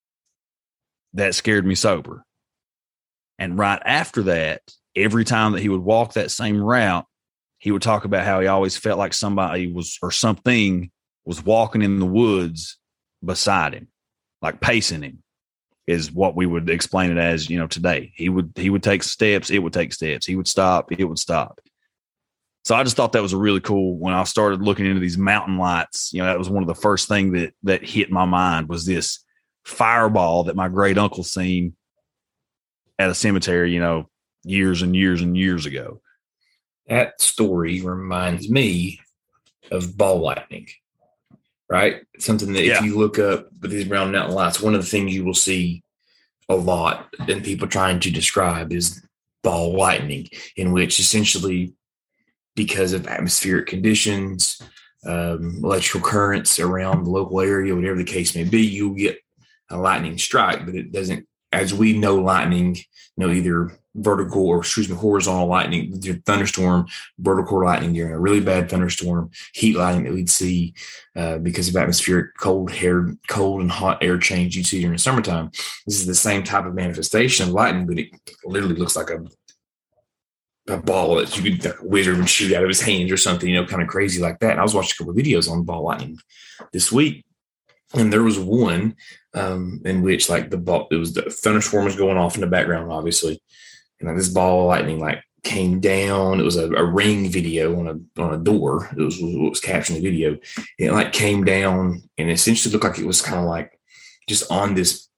that scared me sober. And right after that, every time that he would walk that same route, he would talk about how he always felt like somebody was, or something was walking in the woods beside him, like pacing him, is what we would explain it as, today. He would take steps, it would take steps. He would stop, it would stop. So I just thought that was a really cool, when I started looking into these mountain lights, that was one of the first things that hit my mind was this fireball that my great uncle seen at a cemetery, years and years and years ago. That story reminds me of ball lightning, right? Something that if you look up with these brown mountain lights, one of the things you will see a lot and people trying to describe is ball lightning, in which essentially, because of atmospheric conditions, electrical currents around the local area, whatever the case may be, you'll get a lightning strike, but it doesn't, as we know, lightning, either vertical or horizontal lightning, thunderstorm, vertical lightning during a really bad thunderstorm, heat lightning that we'd see because of atmospheric cold and hot air change you'd see during the summertime. This is the same type of manifestation of lightning, but it literally looks like a ball that you could, like a wizard would shoot out of his hands or something, kind of crazy like that. And I was watching a couple of videos on ball lightning this week, and there was one in which it was the thunderstorm was going off in the background, obviously. And this ball of lightning came down. It was a ring video on a door. It was what was capturing the video. It came down and essentially looked like it was kind of just on this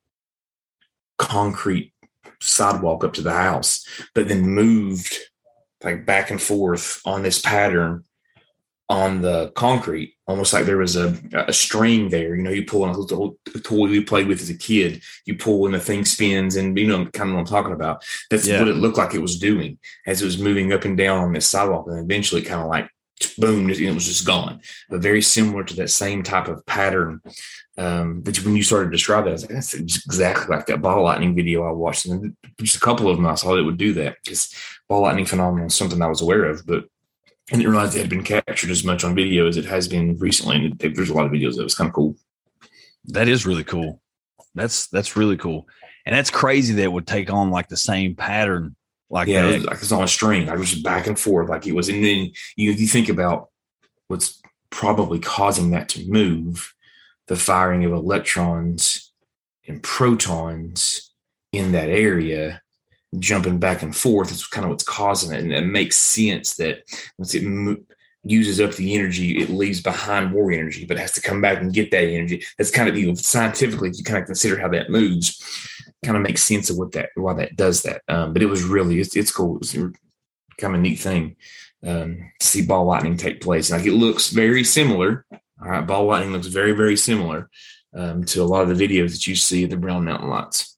concrete sidewalk up to the house, but then moved back and forth on this pattern on the concrete, almost like there was a string there. You pull on a toy we played with as a kid. You pull and the thing spins, and kind of what I'm talking about. That's what it looked like it was doing as it was moving up and down on this sidewalk, and eventually kind of boom, it was just gone. But very similar to that same type of pattern. But when you started to describe that, I was like, that's exactly like that ball lightning video I watched. And just a couple of them I saw that would do that. Because ball lightning phenomenon is something I was aware of, but I didn't realize it had been captured as much on video as it has been recently. And there's a lot of videos that was kind of cool. That is really cool. That's really cool. And that's crazy that it would take on the same pattern. It's on a string. It was just back and forth like it was. And then you think about what's probably causing that to move, the firing of electrons and protons in that area, jumping back and forth is kind of what's causing it. And it makes sense that once it uses up the energy, it leaves behind more energy, but it has to come back and get that energy. That's kind of, scientifically, you kind of consider how that moves, kind of makes sense of why that does that. But it was really, it's cool. It's kind of a neat thing to see ball lightning take place. It looks very similar. All right. Ball lightning looks very, very similar to a lot of the videos that you see of the Brown Mountain Lights.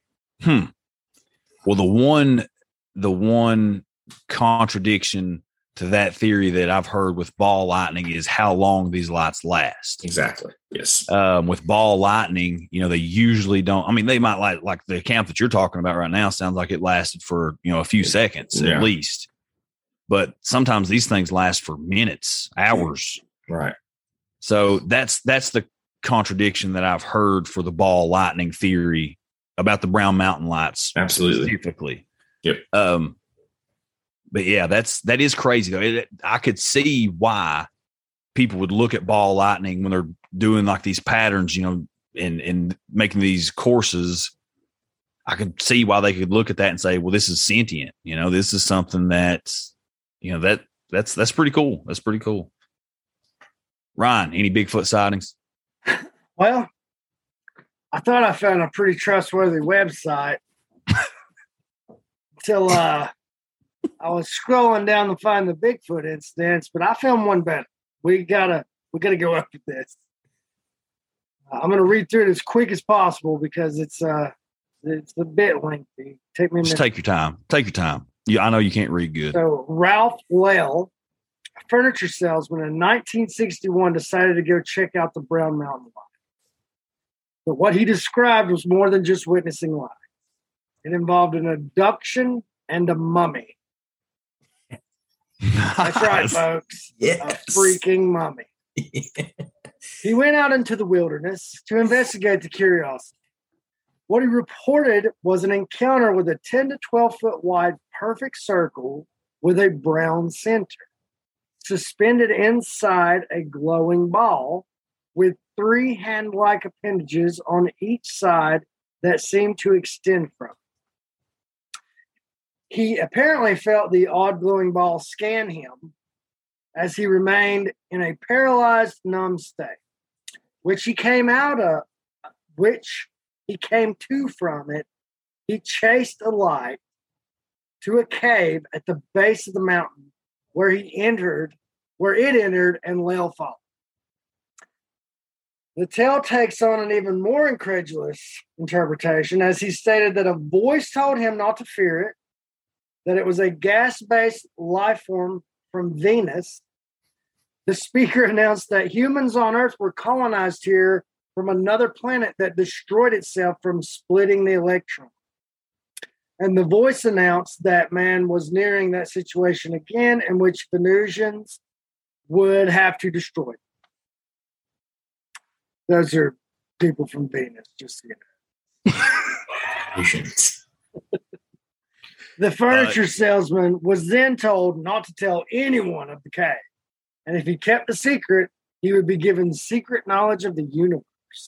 Well, the one contradiction to that theory that I've heard with ball lightning is how long these lights last. Exactly. Yes. With ball lightning, they usually don't. I mean, they might like the account that you're talking about right now sounds like it lasted for, a few seconds at least. But sometimes these things last for minutes, hours. Right. So that's the contradiction that I've heard for the ball lightning theory about the Brown Mountain Lights. Absolutely. Specifically. Yep. But yeah, that is crazy though. I could see why people would look at ball lightning when they're doing like these patterns, and making these courses. I could see why they could look at that and say, well, this is sentient. This is something that's pretty cool. That's pretty cool. Ryan, any Bigfoot sightings? Well, I thought I found a pretty trustworthy website until I was scrolling down to find the Bigfoot incidents, but I found one better. We gotta go up with this. I'm gonna read through it as quick as possible because it's a bit lengthy. Take me a minute. Just take your time. Take your time. I know you can't read good. So Ralph Lell, a furniture salesman in 1961, decided to go check out the Brown Mountain Lions. But what he described was more than just witnessing lions. It involved an abduction and a mummy. That's right, folks. Yes. A freaking mummy. He went out into the wilderness to investigate the curiosity. What he reported was an encounter with a 10 to 12 foot wide perfect circle with a brown center, suspended inside a glowing ball with 3 hand-like appendages on each side that seemed to extend from it. He apparently felt the odd glowing ball scan him as he remained in a paralyzed, numb state, which he came to from it. He chased a light to a cave at the base of the mountain where it entered, and Lell followed. The tale takes on an even more incredulous interpretation as he stated that a voice told him not to fear it, that it was a gas-based life form from Venus. The speaker announced that humans on Earth were colonized here from another planet that destroyed itself from splitting the electron. And the voice announced that man was nearing that situation again, in which Venusians would have to destroy it. Those are people from Venus, just so you know. The furniture salesman was then told not to tell anyone of the cave. And if he kept the secret, he would be given secret knowledge of the universe.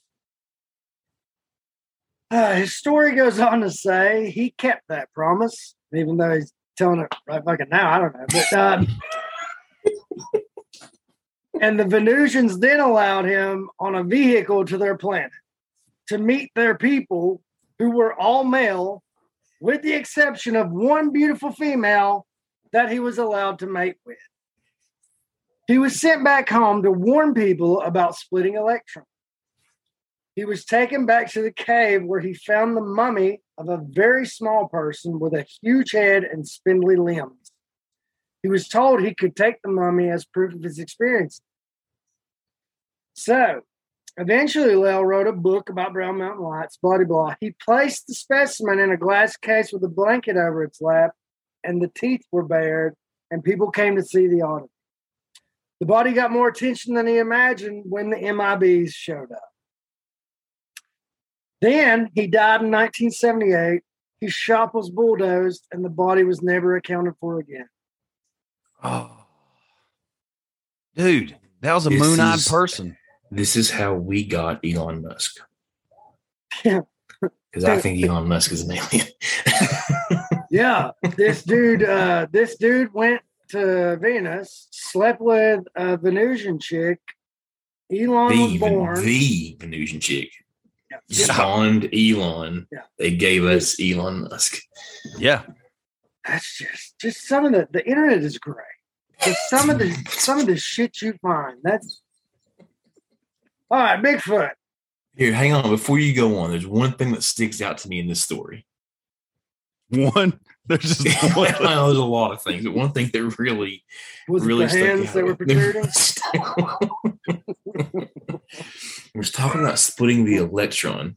His story goes on to say he kept that promise, even though he's telling it right fucking now. I don't know. But, and the Venusians then allowed him on a vehicle to their planet to meet their people who were all male, with the exception of one beautiful female that he was allowed to mate with. He was sent back home to warn people about splitting electrons. He was taken back to the cave where he found the mummy of a very small person with a huge head and spindly limbs. He was told he could take the mummy as proof of his experience. So, eventually, Lell wrote a book about Brown Mountain Lights, blah, blah, blah. He placed the specimen in a glass case with a blanket over its lap, and the teeth were bared, and people came to see the oddity. The body got more attention than he imagined when the MIBs showed up. Then he died in 1978. His shop was bulldozed, and the body was never accounted for again. Oh, dude, that was a moon-eyed person. This is how we got Elon Musk. Yeah. Because I think Elon Musk is an alien. Yeah, this dude went to Venus, slept with a Venusian chick. Elon was born. The Venusian chick. Yeah. Spawned Elon. Yeah. They gave us Elon Musk. Yeah. That's just some of the internet is great. Just some of the shit you find. That's all right, Bigfoot. Here, hang on. Before you go on, there's one thing that sticks out to me in this story. One? There's just one. There's a lot of things, but one thing that really Was it the hands that were protruding? I was talking about splitting the electron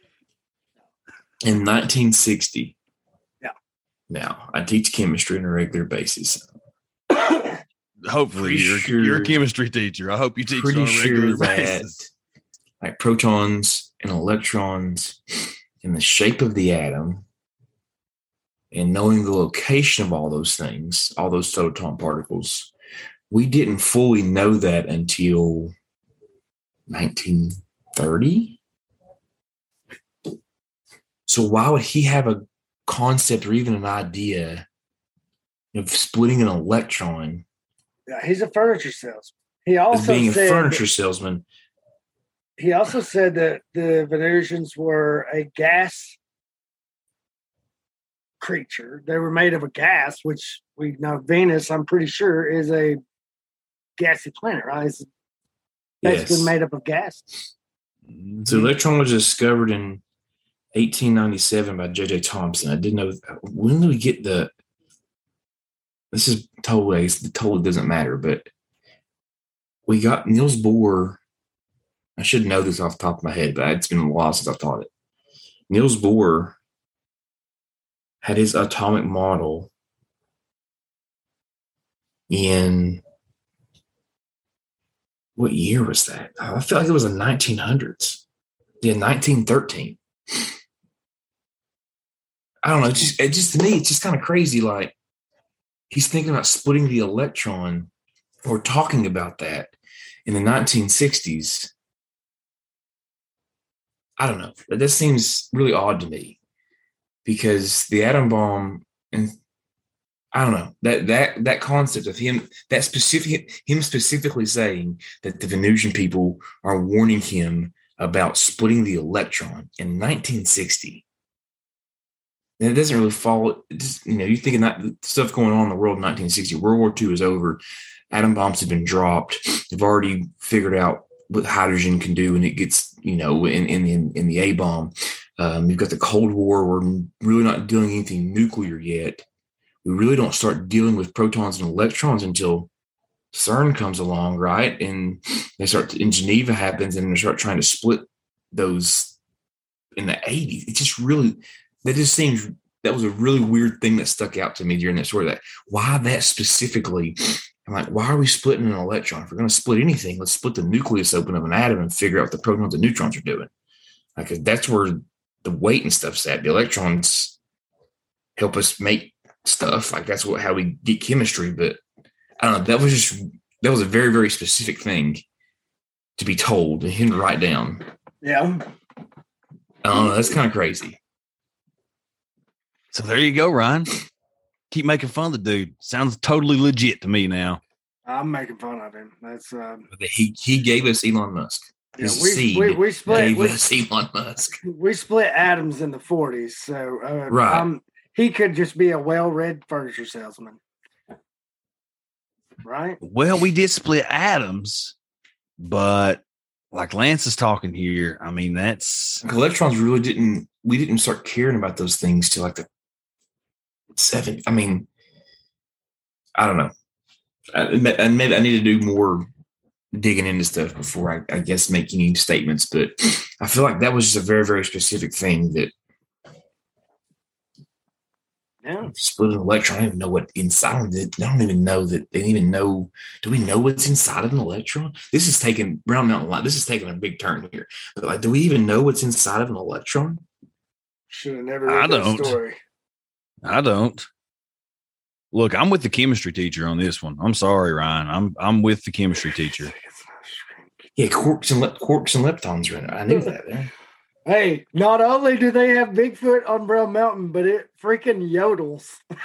in 1960. Yeah. Now, I teach chemistry on a regular basis. Hopefully, you're a chemistry teacher. I hope you teach on a regular basis. Like protons and electrons in the shape of the atom and knowing the location of all those things, all those subatomic particles, we didn't fully know that until 1930. So why would he have a concept or even an idea of splitting an electron? Yeah, he's a furniture salesman. He also being a said furniture salesman. He also said that the Venusians were a gas creature. They were made of a gas, which we know Venus, I'm pretty sure, is a gassy planet, right? It's basically made up of gas. So the electron was discovered in 1897 by J.J. Thomson. I didn't know. When did we get the? This is totally doesn't matter, but we got Niels Bohr. I should know this off the top of my head, but it's been a while since I've taught it. Niels Bohr had his atomic model in what year was that? I feel like it was the 1900s. Yeah, 1913. I don't know. It just to me, it's just kind of crazy. Like he's thinking about splitting the electron or talking about that in the 1960s. I don't know. That seems really odd to me because the atom bomb, and I don't know, that concept of him specifically saying that the Venusian people are warning him about splitting the electron in 1960. And it doesn't really fall. Just, you're thinking that stuff going on in the world in 1960. World War II is over. Atom bombs have been dropped. They've already figured out what hydrogen can do, and it gets, in the A bomb. You've got the Cold War. We're really not doing anything nuclear yet. We really don't start dealing with protons and electrons until CERN comes along, right? And they start in Geneva happens, and they start trying to split those in the 80s. It just really. That just seems that was a really weird thing that stuck out to me during that story. That why that specifically? I'm like, why are we splitting an electron? If we're going to split anything, let's split the nucleus open of an atom and figure out what the protons and neutrons are doing. Like that's where the weight and stuff's at. The electrons help us make stuff. Like that's how we get chemistry. But I don't know. That was a very, very specific thing to be told and him to write down. Yeah. I don't know. That's kind of crazy. So there you go, Ryan. Keep making fun of the dude. Sounds totally legit to me now. I'm making fun of him. That's he gave us Elon Musk. We split Elon Musk. We split atoms in the 40s, so right. He could just be a well-read furniture salesman, right? Well, we did split atoms, but like Lance is talking here, I mean that's electrons really didn't. We didn't start caring about those things till like the 7. I mean, I don't know. Maybe I need to do more digging into stuff before I guess make any statements. But I feel like that was just a very, very specific thing that. Yeah. Split an electron. I don't even know what inside of it. I don't even know that they didn't even know. Do we know what's inside of an electron? This is taking Brown Mountain Line. This is taking a big turn here. But like, do we even know what's inside of an electron? Should have never read that story. I don't. Look, I'm with the chemistry teacher on this one. I'm sorry, Ryan. I'm with the chemistry teacher. Yeah, quarks and leptons are in it. I knew that. Man. Hey, not only do they have Bigfoot on Brown Mountain, but it freaking yodels.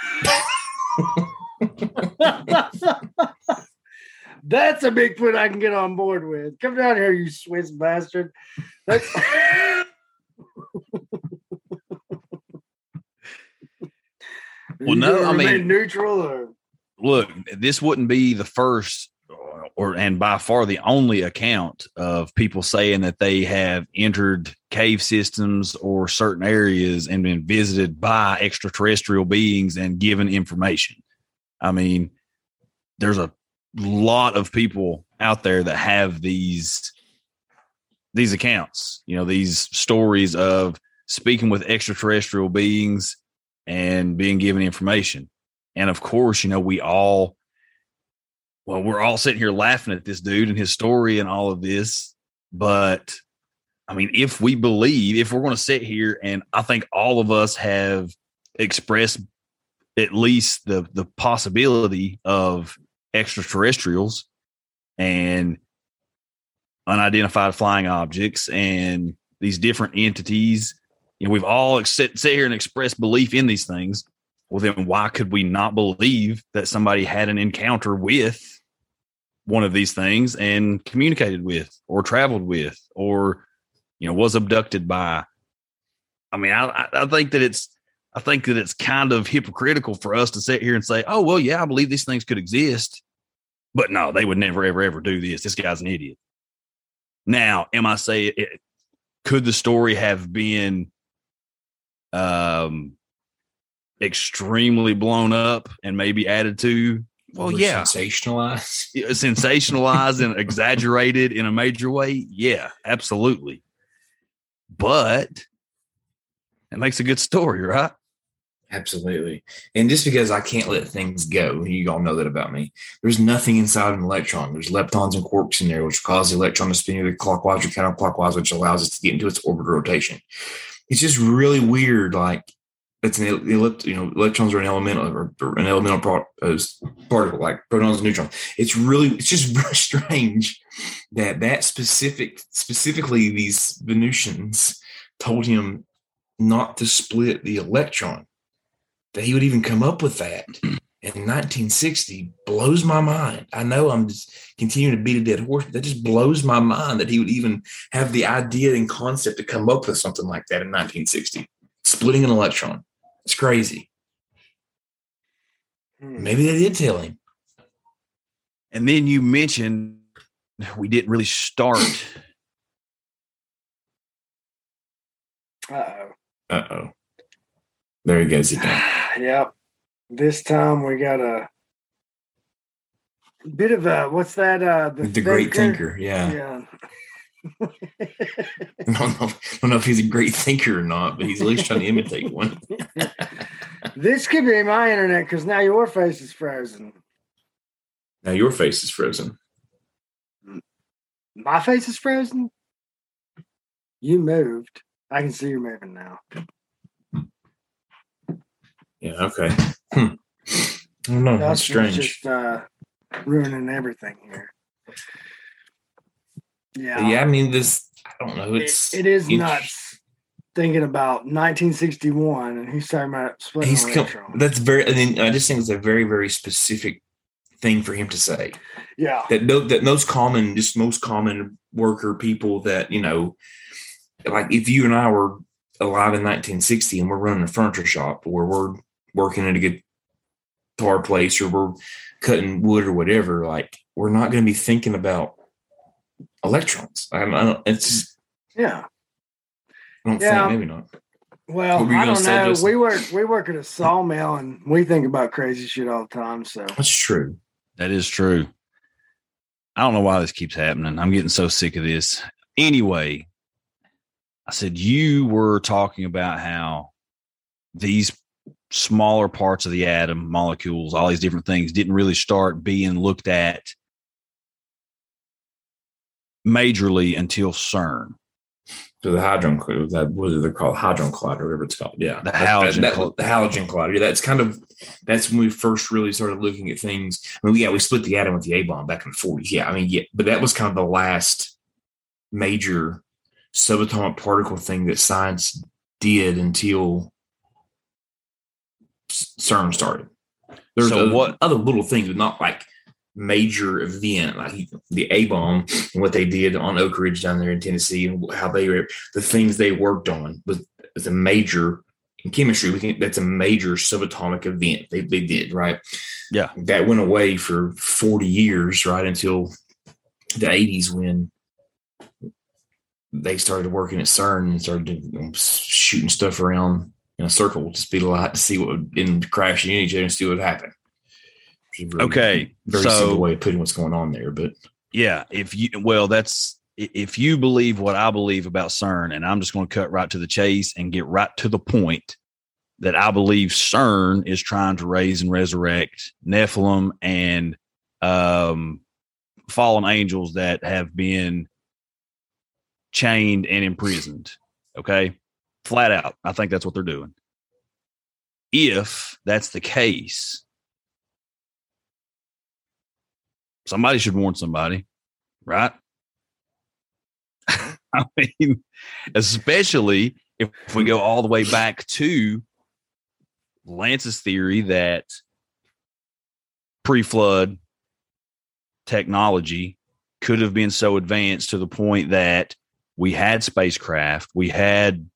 That's a Bigfoot I can get on board with. Come down here, you Swiss bastard. Well, no, I mean, neutral. Or? Look, this wouldn't be the first and by far the only account of people saying that they have entered cave systems or certain areas and been visited by extraterrestrial beings and given information. I mean, there's a lot of people out there that have these accounts, these stories of speaking with extraterrestrial beings and being given information. And of course, we're all sitting here laughing at this dude and his story and all of this. But I mean, if we're going to sit here, and I think all of us have expressed at least the possibility of extraterrestrials and unidentified flying objects and these different entities. We've all sit here and express belief in these things. Well, then why could we not believe that somebody had an encounter with one of these things and communicated with or traveled with or, was abducted by? I mean, I think that it's kind of hypocritical for us to sit here and say, oh, well, yeah, I believe these things could exist, but no, they would never, ever, ever do this. This guy's an idiot. Now, am I saying could the story have been extremely blown up and maybe added to? Well, yeah. Sensationalized and exaggerated in a major way. Yeah, absolutely. But it makes a good story, right? Absolutely. And just because I can't let things go, you all know that about me. There's nothing inside an electron. There's leptons and quarks in there, which cause the electron to spin either clockwise or counterclockwise, which allows us to get into its orbital rotation. It's just really weird. Like it's electrons are an elemental particle, like protons and neutrons. It's just very strange that specifically these Venusians told him not to split the electron. That he would even come up with that in 1960 blows my mind. I know I'm just continuing to beat a dead horse, but that just blows my mind that he would even have the idea and concept to come up with something like that in 1960. Splitting an electron. It's crazy. Maybe they did tell him. And then you mentioned we didn't really start. Uh-oh. There he goes again. Yep. This time we got a bit of a, what's that? The great thinker. Yeah. I don't know if he's a great thinker or not, but he's at least trying to imitate one. This could be my internet because now your face is frozen. Now your face is frozen. My face is frozen? You moved. I can see you moving now. Yeah, okay. I don't know. That's strange. Just ruining everything here. Yeah. Yeah, I mean, I don't know. It is nuts thinking about 1961 and he's talking about splitting electrons. I just think it's a very, very specific thing for him to say. Yeah. That most common worker people that, like if you and I were alive in 1960 and we're running a furniture shop or we're working at a guitar place or we're cutting wood or whatever, like we're not going to be thinking about electrons. I don't think, maybe not. Well, I don't know. We work at a sawmill and we think about crazy shit all the time. So that's true. That is true. I don't know why this keeps happening. I'm getting so sick of this. Anyway, I said you were talking about how these smaller parts of the atom, molecules, all these different things didn't really start being looked at majorly until CERN. So the hadron, what they're called, hadron collider, whatever it's called. Yeah, the halogen collider. Yeah, that's when we first really started looking at things. I mean, we split the atom with the A bomb back in the 40s. Yeah, I mean, but that was kind of the last major subatomic particle thing that science did until CERN started. There's other little things, but not like major event like the A bomb and what they did on Oak Ridge down there in Tennessee and how the things they worked on was a major in chemistry. We think that's a major subatomic event they did, right? Yeah, that went away for 40 years, right, until the 80s when they started working at CERN and started shooting stuff around in a circle with the speed of light to see what would and crashing into each other and see what would happen. Very simple way of putting what's going on there, but yeah, if you believe what I believe about CERN, and I'm just going to cut right to the chase and get right to the point that I believe CERN is trying to raise and resurrect Nephilim and fallen angels that have been chained and imprisoned. Okay, flat out, I think that's what they're doing. if that's the case, somebody should warn somebody, right? I mean, especially if we go all the way back to Lance's theory that pre-flood technology could have been so advanced to the point that we had spacecraft, we had,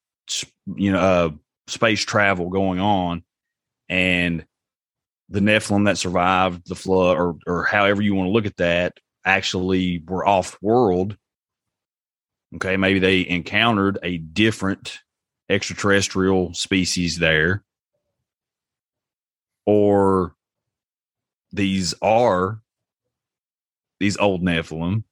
space travel going on, and the Nephilim that survived the flood, or however you want to look at that, actually were off-world. Okay, maybe they encountered a different extraterrestrial species there, or these are these old Nephilim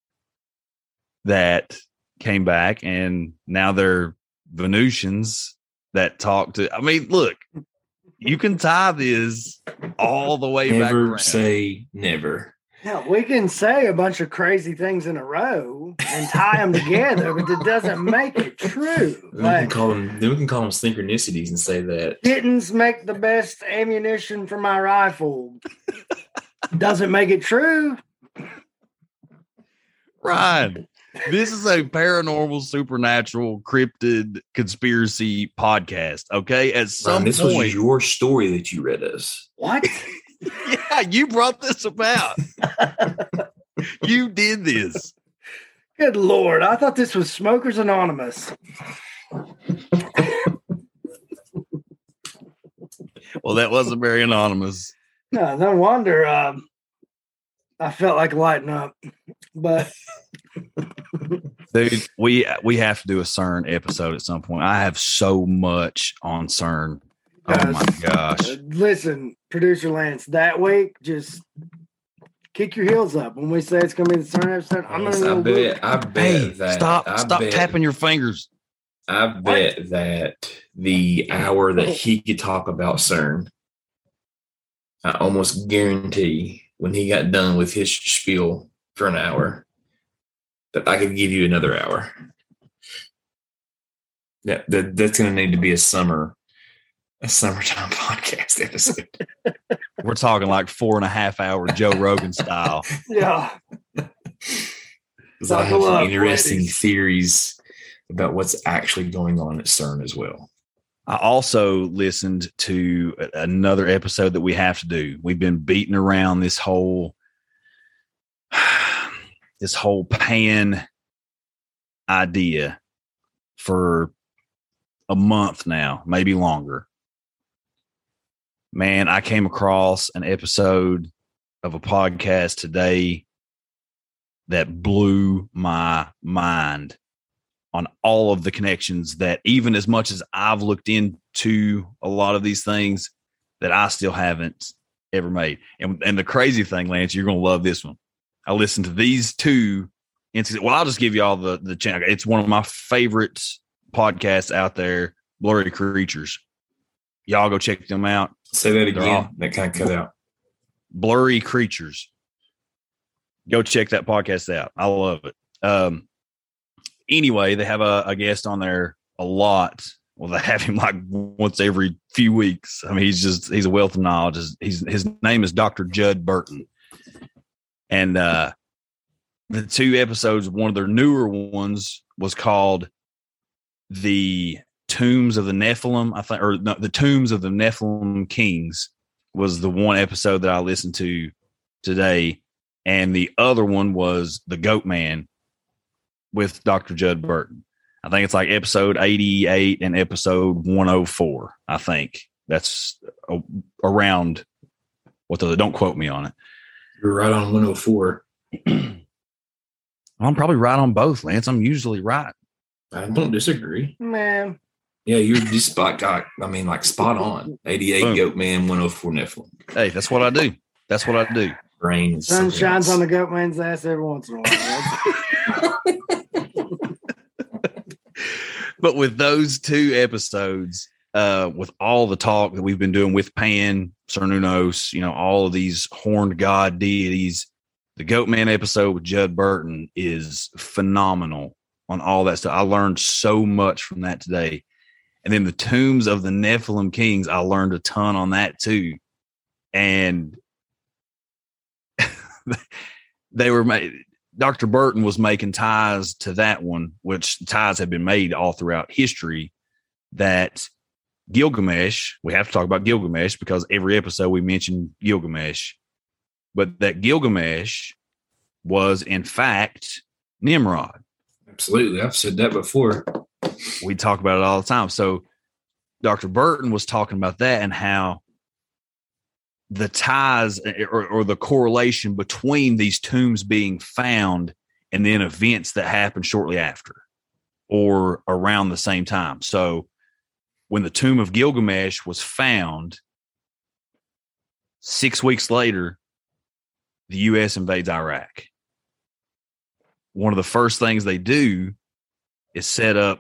that came back, and now they're Venusians that talk to. I mean, look, you can tie this all the way back around. Never say never. Yeah, we can say a bunch of crazy things in a row and tie them together, but it doesn't make it true. We can call them synchronicities and say that kittens make the best ammunition for my rifle. Doesn't make it true. Ryan, this is a paranormal, supernatural, cryptid conspiracy podcast. Okay, at some this point, was your story that you read us. What? Yeah, you brought this about. You did this. Good Lord. I thought this was Smokers Anonymous. Well, that wasn't very anonymous. No wonder I felt like lighting up. But dude, we have to do a CERN episode at some point. I have so much on CERN. Oh my gosh. Listen, producer Lance, that week, just kick your heels up. When we say it's going to be the CERN episode, I'm going to I bet that. Stop tapping your fingers. I bet that the hour that he could talk about CERN, I almost guarantee when he got done with his spiel for an hour, that I could give you another hour. That's going to need to be a summertime podcast episode. We're talking like 4.5 hour Joe Rogan style. Yeah. Because I have some interesting theories about what's actually going on at CERN as well. I also listened to another episode that we have to do. We've been beating around this whole pan idea for a month now, maybe longer. Man, I came across an episode of a podcast today that blew my mind on all of the connections that, even as much as I've looked into a lot of these things, that I still haven't ever made. And the crazy thing, Lance, you're going to love this one. I listened to these two incidents. Well, I'll just give you all the channel. It's one of my favorite podcasts out there, Blurry Creatures. Y'all go check them out. Say that again. That kind of cut out. Blurry Creatures. Go check that podcast out. I love it. Anyway, they have a guest on there a lot. Well, they have him like once every few weeks. I mean, he's a wealth of knowledge. His name is Dr. Judd Burton. And the two episodes, one of their newer ones was called The Tombs of the Nephilim, I think, or no, The Tombs of the Nephilim Kings was the one episode that I listened to today. And the other one was The Goat Man with Dr. Judd Burton. I think it's like episode 88 and episode 104. I think that's around what don't quote me on it. You're right on 104. I'm probably right on both, Lance. I'm usually right. I don't disagree. Man. Yeah, you're just spot on. 88 Boom. Goat Man, 104 Nephilim. Hey, that's what I do. That's what I do. Brain sun shines on the Goat Man's ass every once in a while. But with those two episodes, with all the talk that we've been doing with Pan, Cernunnos, all of these horned god deities, the Goat Man episode with Judd Burton is phenomenal on all that stuff. I learned so much from that today. And then the tombs of the Nephilim kings, I learned a ton on that too. And they were made. Dr. Burton was making ties to that one, which ties have been made all throughout history, that Gilgamesh, we have to talk about Gilgamesh because every episode we mention Gilgamesh, but that Gilgamesh was in fact Nimrod. Absolutely. I've said that before. We talk about it all the time. So Dr. Burton was talking about that and how the ties or the correlation between these tombs being found and then events that happen shortly after or around the same time. So when the tomb of Gilgamesh was found, 6 weeks later, the U.S. invades Iraq. One of the first things they do is set up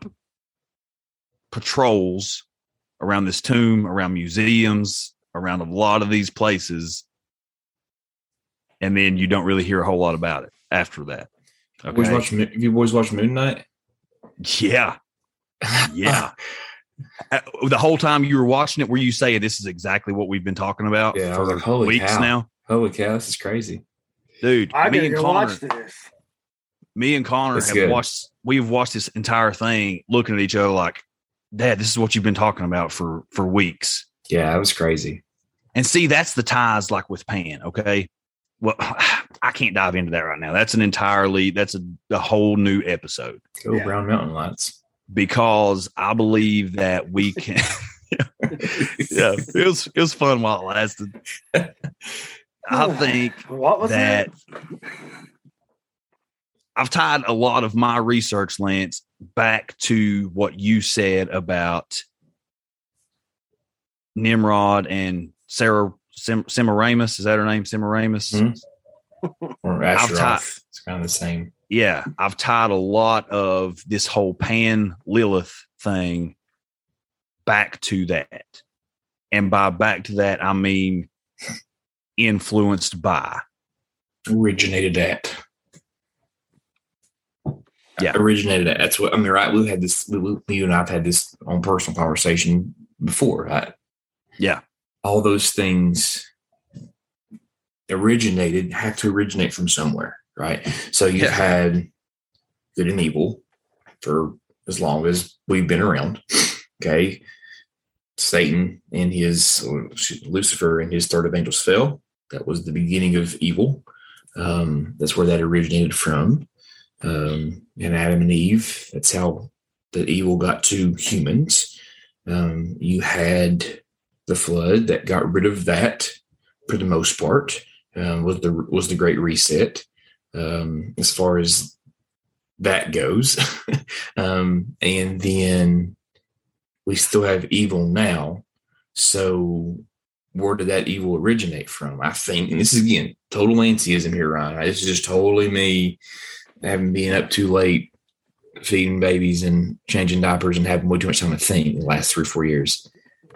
patrols around this tomb, around museums, around a lot of these places. And then you don't really hear a whole lot about it after that. Okay. Have you boys watched Moon Knight? Yeah. Yeah. The whole time you were watching it, were you saying this is exactly what we've been talking about Yeah, I for was like, holy weeks cow. now? Holy cow, this is crazy. Dude, I me gotta and go Connor, watch this. me and Connor It's have good. we've watched this entire thing looking at each other like, Dad, this is what you've been talking about for weeks. Yeah, that was crazy. And see, that's the ties like with Pan. Okay. Well, I can't dive into that right now. That's a whole new episode Go Yeah. Brown Mountain Lights. because I believe that we can. Yeah, it was fun while it lasted. I think What was that that? I've tied a lot of my research, Lance, back to what you said about Nimrod and Sarah Semiramis. Is that her name? Semiramis? Mhm. Or Asheroth. It's kind of the same. Yeah, I've tied a lot of this whole Pan Lilith thing back to that. And by back to that, I mean influenced by. Originated at. Yeah. Originated at. That's what I mean, right? We've had this, you and I have had this on personal conversation before, right? Yeah. All those things have to originate from somewhere, right? So you've Yeah. had good and evil for as long as we've been around. Okay. Satan and Lucifer and his third of angels fell. That was the beginning of evil. That's where that originated from. And Adam and Eve, that's how the evil got to humans. You had the flood that got rid of that for the most part. Was the Great Reset, as far as that goes. And then we still have evil now. So where did that evil originate from? I think, and this is again total antiism here, Ryan. This is just totally me having been up too late, feeding babies and changing diapers and having way too much time to think the last 3 or 4 years.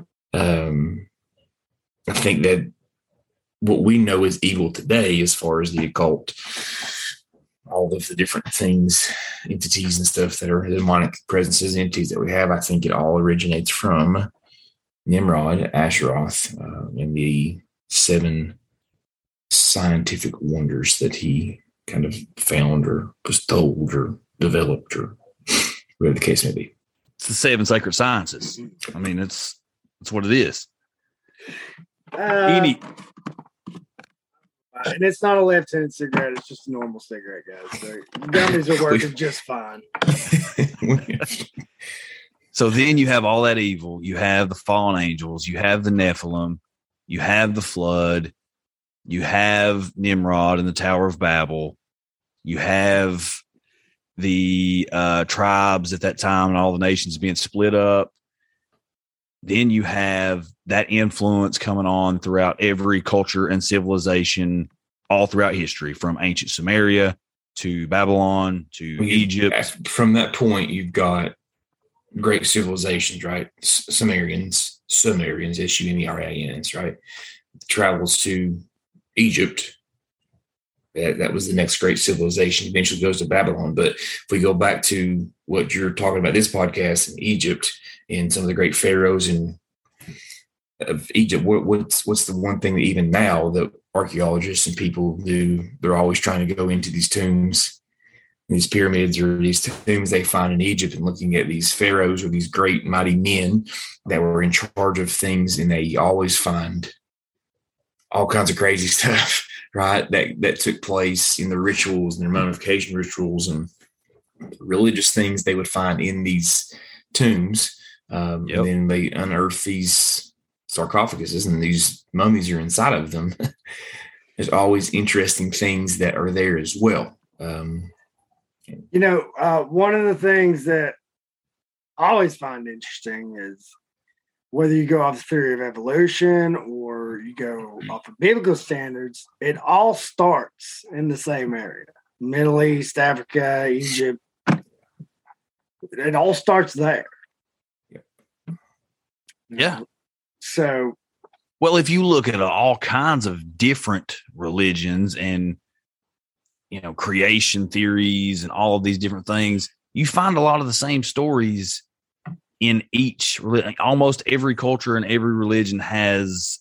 I think that what we know is evil today, as far as the occult, all of the different things, entities and stuff that are demonic presences, entities that we have, I think it all originates from Nimrod, Asheroth, and the 7 scientific wonders that he kind of found or was told or developed or whatever the case may be. It's the 7 sacred sciences. I mean, it's what it is. And it's not a left-handed cigarette. It's just a normal cigarette, guys. So gummies are working just fine. So then you have all that evil. You have the fallen angels. You have the Nephilim. You have the flood. You have Nimrod and the Tower of Babel. You have the tribes at that time and all the nations being split up. Then you have that influence coming on throughout every culture and civilization all throughout history, from ancient Sumeria to Babylon to Egypt. From that point, you've got great civilizations, right? Sumerians, Sumerians, right? Travels to Egypt, That was the next great civilization. Eventually goes to Babylon. But if we go back to what you're talking about, this podcast in Egypt and some of the great pharaohs of Egypt, what's the one thing that even now that archaeologists and people do? They're always trying to go into these tombs, these pyramids or these tombs they find in Egypt, and looking at these pharaohs or these great mighty men that were in charge of things, and they always find all kinds of crazy stuff, right? That took place in the rituals and their mummification rituals and religious things they would find in these tombs. And then they unearth these sarcophaguses, and these mummies are inside of them. There's always interesting things that are there as well. One of the things that I always find interesting is whether you go off the theory of evolution or you go off of biblical standards, it all starts in the same area. Middle East, Africa, Egypt. It all starts there. Yeah. So, well, if you look at all kinds of different religions and, creation theories and all of these different things, you find a lot of the same stories in each. Almost every culture and every religion has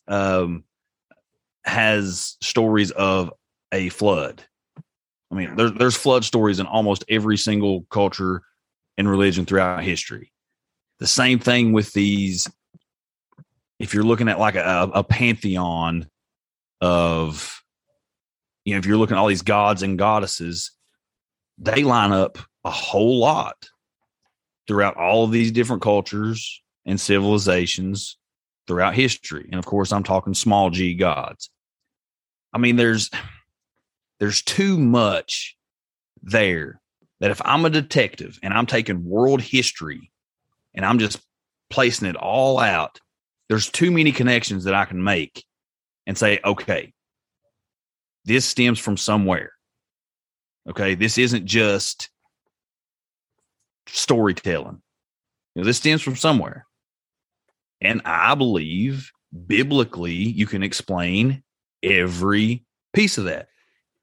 stories of a flood. I mean, there's flood stories in almost every single culture and religion throughout history. The same thing with these. If you're looking at like a pantheon of, if you're looking at all these gods and goddesses, they line up a whole lot throughout all of these different cultures and civilizations throughout history. And of course, I'm talking small g gods. I mean, there's too much there that if I'm a detective and I'm taking world history and I'm just placing it all out, there's too many connections that I can make and say, okay, this stems from somewhere. Okay, this isn't just storytelling. This stems from somewhere. And I believe biblically you can explain every piece of that.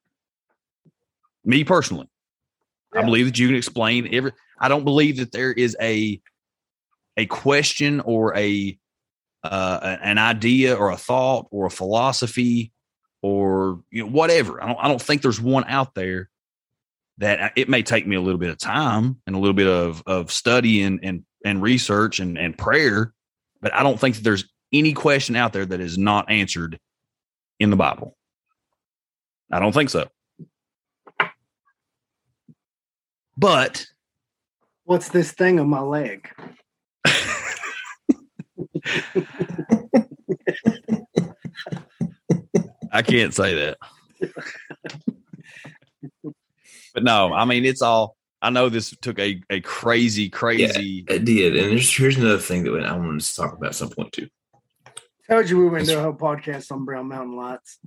Me personally, I believe that you can explain every. I don't believe that there is a question or an idea or a thought or a philosophy or whatever. I don't think there's one out there that it may take me a little bit of time and a little bit of study and research and prayer, but I don't think that there's any question out there that is not answered in the Bible. I don't think so. But what's this thing on my leg? I can't say that. But no, I mean, it's all, I know this took a crazy. Yeah, it did. And here's another thing that I wanted to talk about at some point too. Told you we went to a whole podcast on Brown Mountain Lights.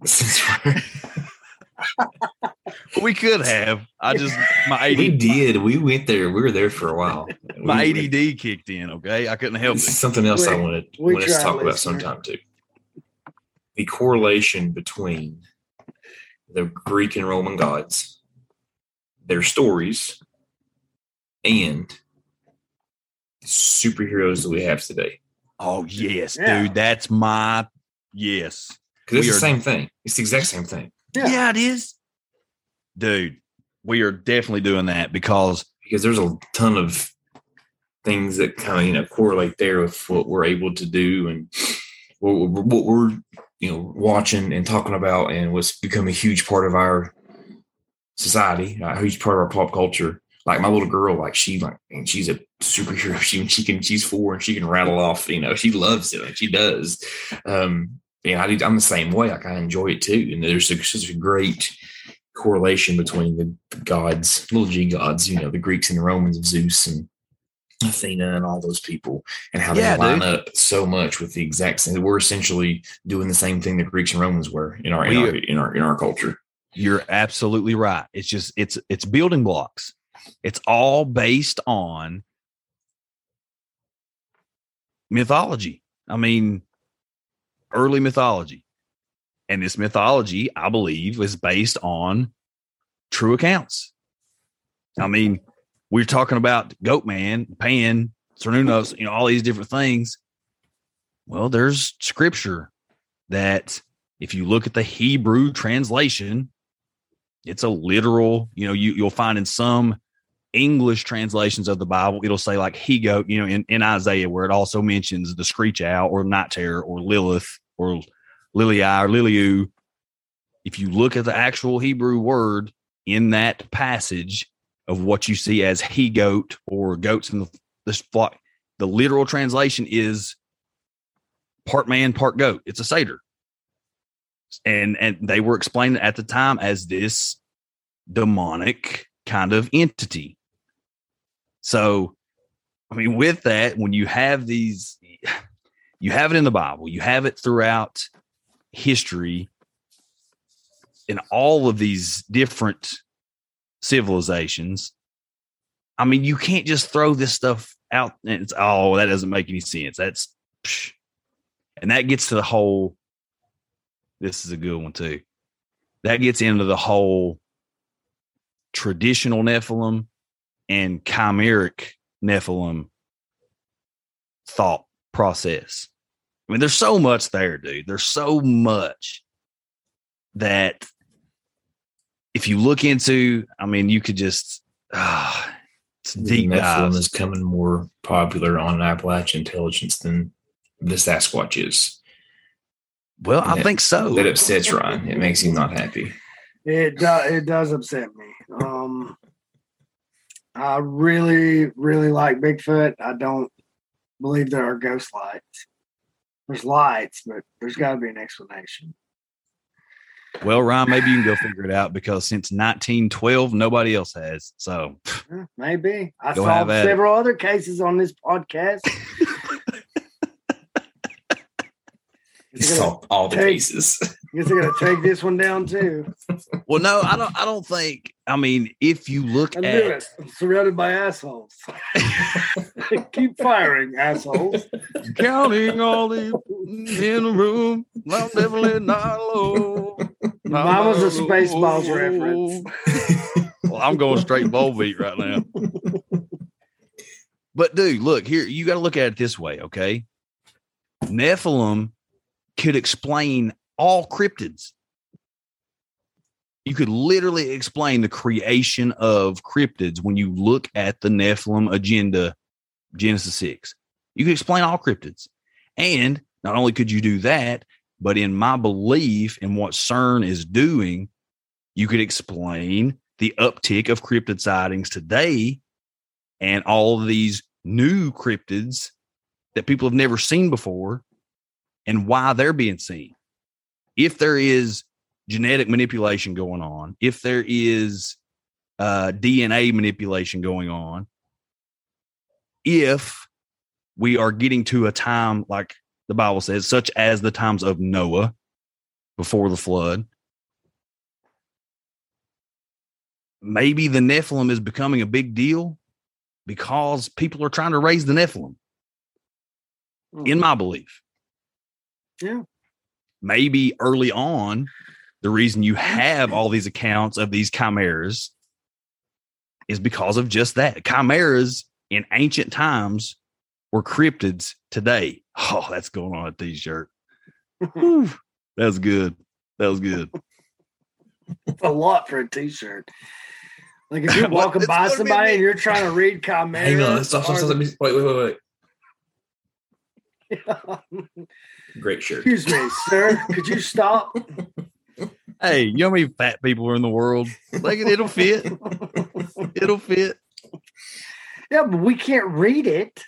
We could have. My ADD. We did. We went there. We were there for a while. My ADD kicked in. Okay, I couldn't help it. Something else I wanted to talk about sometime too. The correlation between the Greek and Roman gods, their stories, and the superheroes that we have today. Oh yes, dude. That's yes. Because it's the same thing. It's the exact same thing. Yeah, it is. Dude, we are definitely doing that because there's a ton of things that kind of correlate there with what we're able to do and what we're watching and talking about, and what's become a huge part of our society, a huge part of our pop culture. Like my little girl, she's a superhero. She's 4 and she can rattle off. She loves it. Like she does. I'm the same way. I enjoy it too. And there's such a great correlation between the gods, little g gods, the Greeks and the Romans of Zeus and Athena and all those people, and how they line up so much with the exact same. We're essentially doing the same thing the Greeks and Romans were in our culture. You're absolutely right. It's just it's building blocks. It's all based on mythology. I mean, early mythology. And this mythology, I believe, is based on true accounts. I mean, we're talking about Goatman, Pan, Cernunnos, all these different things. Well, there's scripture that if you look at the Hebrew translation, it's a literal, you'll find in some English translations of the Bible, it'll say like he goat, in Isaiah, where it also mentions the screech owl or night terror or Lilith or Liliai or Liliu. If you look at the actual Hebrew word in that passage of what you see as he goat or goats in the flock, the literal translation is part man, part goat. It's a satyr. And they were explained at the time as this demonic kind of entity. So, I mean, with that, when you have these, you have it in the Bible, you have it throughout history in all of these different civilizations. I mean, you can't just throw this stuff out and it's, oh, that doesn't make any sense. That's, psh. And that gets to the whole, this is a good one too. That gets into the whole traditional Nephilim and chimeric Nephilim thought process. I mean, there's so much there, dude. There's so much that if you look into, I mean, you could just, it's deep Nephilim dives. is becoming more popular on Appalachian Intelligence than the Sasquatch is. Well, I think so. That upsets Ryan. It makes him not happy. It does upset me. I really, really like Bigfoot. I don't believe there are ghost lights. There's lights, but there's got to be an explanation. Well, Ryan, maybe you can go figure it out because since 1912, nobody else has. So maybe. I Go saw have at it. several other cases on this podcast. He saw all the cases. Guess they're gonna take this one down too. well, no, I don't think. I mean, if you look I at knew it. I'm surrounded by assholes. Keep firing, assholes. counting all the in the room, I'm definitely not low. Mine was a Spaceballs reference. Well, I'm going straight Volbeat right now. But dude, look here. You got to look at it this way, okay? Nephilim could explain all cryptids. You could literally explain the creation of cryptids when you look at the Nephilim agenda, Genesis 6. You could explain all cryptids. And not only could you do that, but in my belief in what CERN is doing, you could explain the uptick of cryptid sightings today and all of these new cryptids that people have never seen before and why they're being seen. If there is genetic manipulation going on, if there is DNA manipulation going on, if we are getting to a time like the Bible says, such as the times of Noah before the flood, maybe the Nephilim is becoming a big deal because people are trying to raise the Nephilim, in my belief. Yeah. Maybe early on, the reason you have all these accounts of these chimeras is because of just that. Chimeras in ancient times were cryptids today. Oh, that's going on a t-shirt. Whew, that was good. That was good. It's a lot for a t-shirt. Like if you're walking by somebody and you're trying to read Chimera. Hang on. Stop. Wait. Great shirt. Excuse me, sir. Could you stop? Hey, you know how many fat people are in the world? Like it'll fit. It'll fit. Yeah, but we can't read it.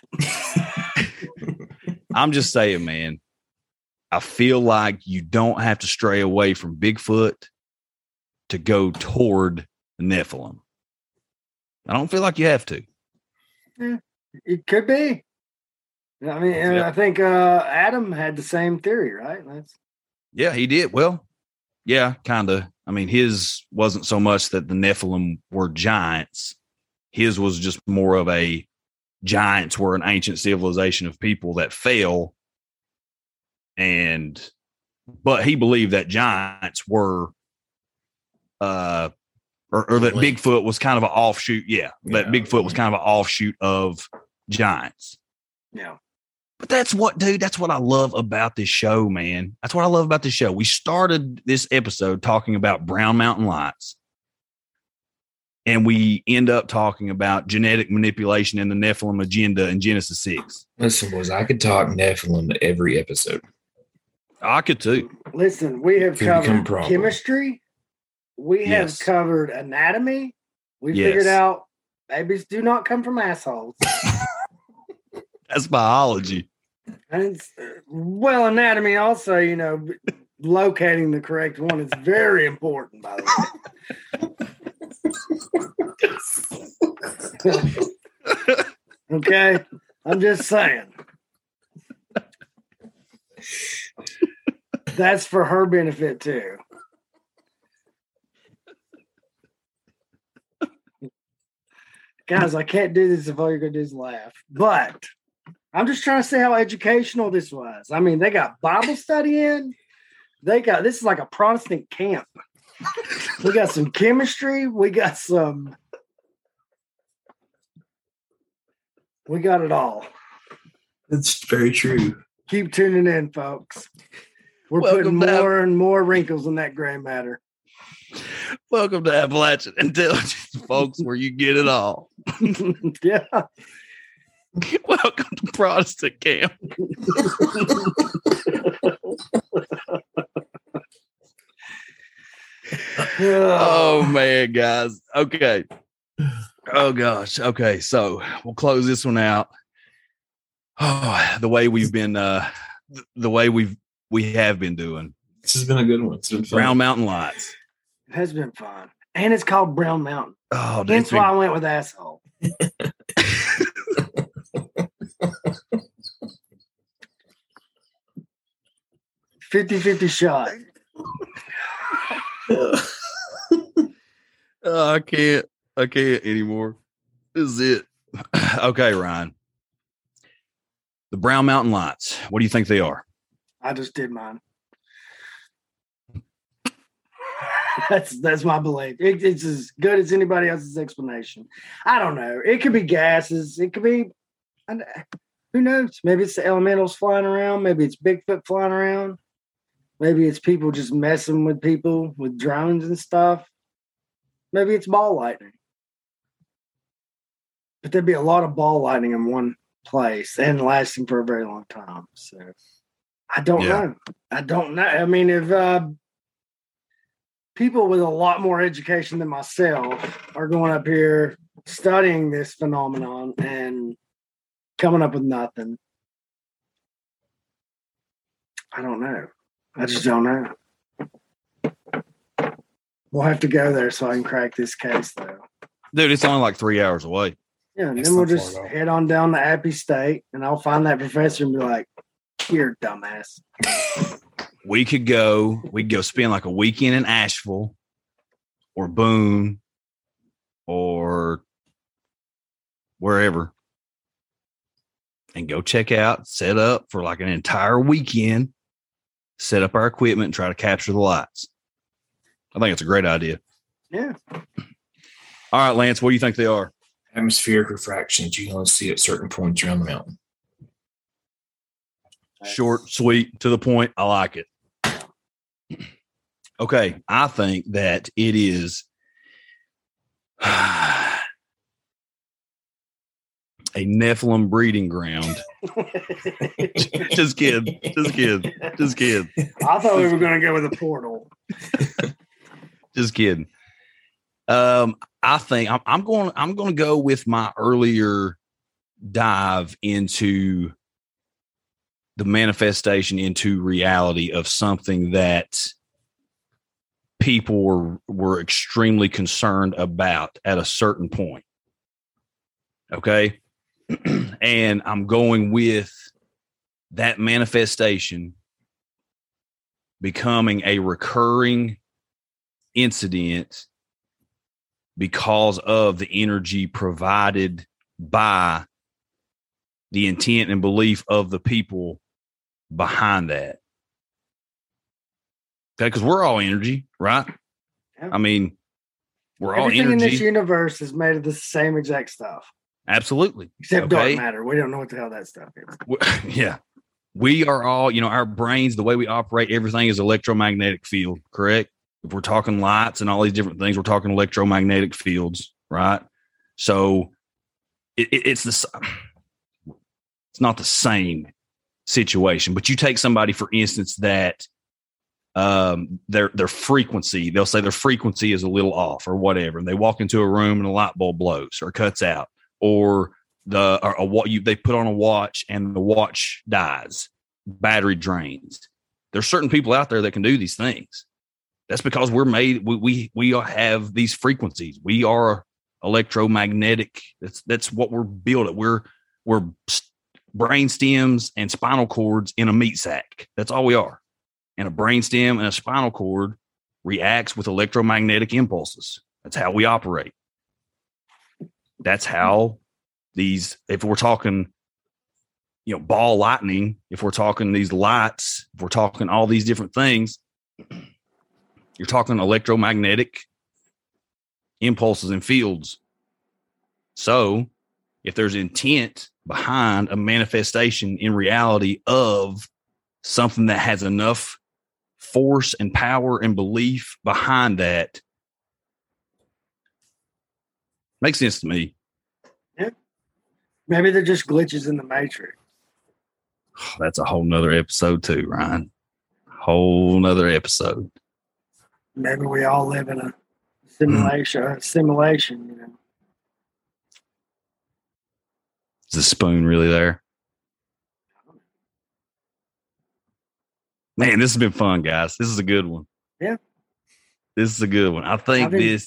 I'm just saying, man. I feel like you don't have to stray away from Bigfoot to go toward the Nephilim. I don't feel like you have to. Yeah, it could be. I mean, Yeah. I think Adam had the same theory, right? Yeah, he did. Well, yeah, kind of. I mean, his wasn't so much that the Nephilim were giants. His was just more of a giants were an ancient civilization of people that fell and But he believed that giants were, or that Bigfoot was kind of an offshoot. Yeah, that Bigfoot was kind of an offshoot of giants. Yeah. But that's what I love about this show, man. That's what I love about this show. We started this episode talking about Brown Mountain Lights, and we end up talking about genetic manipulation and the Nephilim agenda in Genesis 6. Listen, boys, I could talk Nephilim every episode. I could too. Listen, we have covered chemistry. We have covered anatomy. We figured out babies do not come from assholes. That's biology. And anatomy also, locating the correct one is very important, by the way. Okay? I'm just saying. That's for her benefit, too. Guys, I can't do this if all you're going to do is laugh. But I'm just trying to say how educational this was. I mean, they got Bible study in. This is like a Protestant camp. We got some chemistry. We got it all. That's very true. Keep tuning in, folks. We're putting more and more wrinkles in that gray matter. Welcome to Appalachian Intelligence, folks, where you get it all. Yeah. Welcome to Protestant camp. Oh, man, guys. Okay. Oh, gosh. Okay, so we'll close this one out. Oh, the way we've been, we have been doing. This has been a good one. It's been fun. Brown Mountain Lights. It has been fun. And it's called Brown Mountain. Oh, that's why I went with asshole. 50-50 shot. I can't anymore. This is it. Okay, Ryan. The Brown Mountain Lights. What do you think they are? I just did mine. That's my belief. It's as good as anybody else's explanation. I don't know. It could be gases. It could be, who knows? Maybe it's the elementals flying around. Maybe it's Bigfoot flying around. Maybe it's people just messing with people with drones and stuff. Maybe it's ball lightning. But there'd be a lot of ball lightning in one place and lasting for a very long time. So I don't know. I mean, if people with a lot more education than myself are going up here studying this phenomenon and coming up with nothing, I don't know. I just don't know. We'll have to go there so I can crack this case, though. Dude, it's only like 3 hours away. Yeah, and then we'll just head on down to Appy State, and I'll find that professor and be like, "Here, dumbass." We could go spend like a weekend in Asheville or Boone or wherever and go check out, set up for like an entire weekend, set up our equipment and try to capture the lights. I think it's a great idea. Yeah. All right, Lance, what do you think they are? Atmospheric refraction that you can only see at certain points around the mountain. Short, sweet, to the point. I like it. Okay, I think that it is a Nephilim breeding ground. Just kidding. I thought we were going to go with a portal. Just kidding. I think I'm going to go with my earlier dive into the manifestation into reality of something that people were extremely concerned about at a certain point. Okay. And I'm going with that manifestation becoming a recurring incident because of the energy provided by the intent and belief of the people behind that. Okay, because we're all energy, right? Yeah. I mean, we're all Everything energy. in this universe is made of the same exact stuff. Absolutely. Except dark matter. We don't know what the hell that stuff is. Yeah. We are all, our brains, the way we operate, everything is electromagnetic field, correct? If we're talking lights and all these different things, we're talking electromagnetic fields, right? So it's not the same situation, but you take somebody, for instance, that their frequency, they'll say their frequency is a little off or whatever. And they walk into a room and a light bulb blows or cuts out, or they put on a watch and the watch dies, battery drains. There's certain people out there that can do these things. That's because we're made. We have these frequencies. We are electromagnetic. That's what we're built at. We're brain stems and spinal cords in a meat sack. That's all we are. And a brain stem and a spinal cord reacts with electromagnetic impulses. That's how we operate. That's how these, if we're talking, ball lightning, if we're talking these lights, if we're talking all these different things, you're talking electromagnetic impulses and fields. So if there's intent behind a manifestation in reality of something that has enough force and power and belief behind that, makes sense to me. Yeah. Maybe they're just glitches in the matrix. That's a whole nother episode too, Ryan. Whole nother episode. Maybe we all live in a simulation, Is the spoon really there? Man, this has been fun, guys. This is a good one. Yeah. This is a good one. I think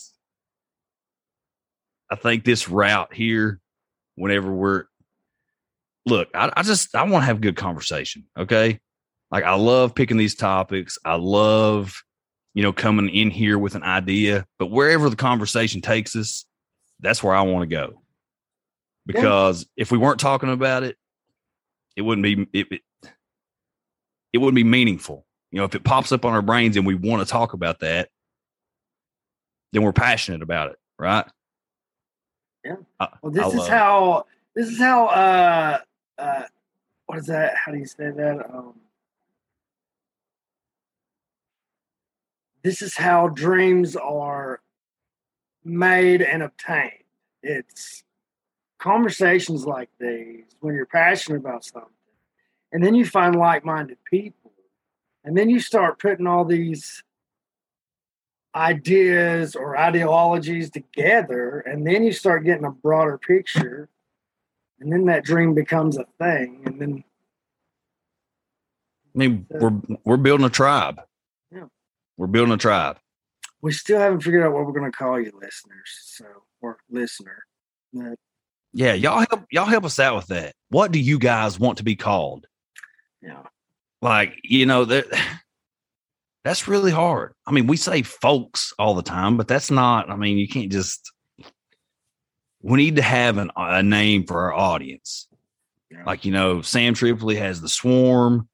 this route here, whenever I want to have good conversation. Okay. Like, I love picking these topics. I love, coming in here with an idea, but wherever the conversation takes us, that's where I want to go. Because if we weren't talking about it, it wouldn't be, it wouldn't be meaningful. If it pops up on our brains and we want to talk about that, then we're passionate about it. Right. Yeah. Well, this is how, what is that? How do you say that? This is how dreams are made and obtained. It's conversations like these when you're passionate about something, and then you find like-minded people, and then you start putting all these ideas or ideologies together, and then you start getting a broader picture, and then that dream becomes a thing. And then, we're building a tribe. Yeah, we're building a tribe. We still haven't figured out what we're going to call you, listeners. Or listener. But, yeah, y'all help us out with that. What do you guys want to be called? Yeah, like, that's really hard. I mean, we say folks all the time, but that's not, you can't just, we need to have a name for our audience. Yeah. Like, Sam Tripoli has the Swarm,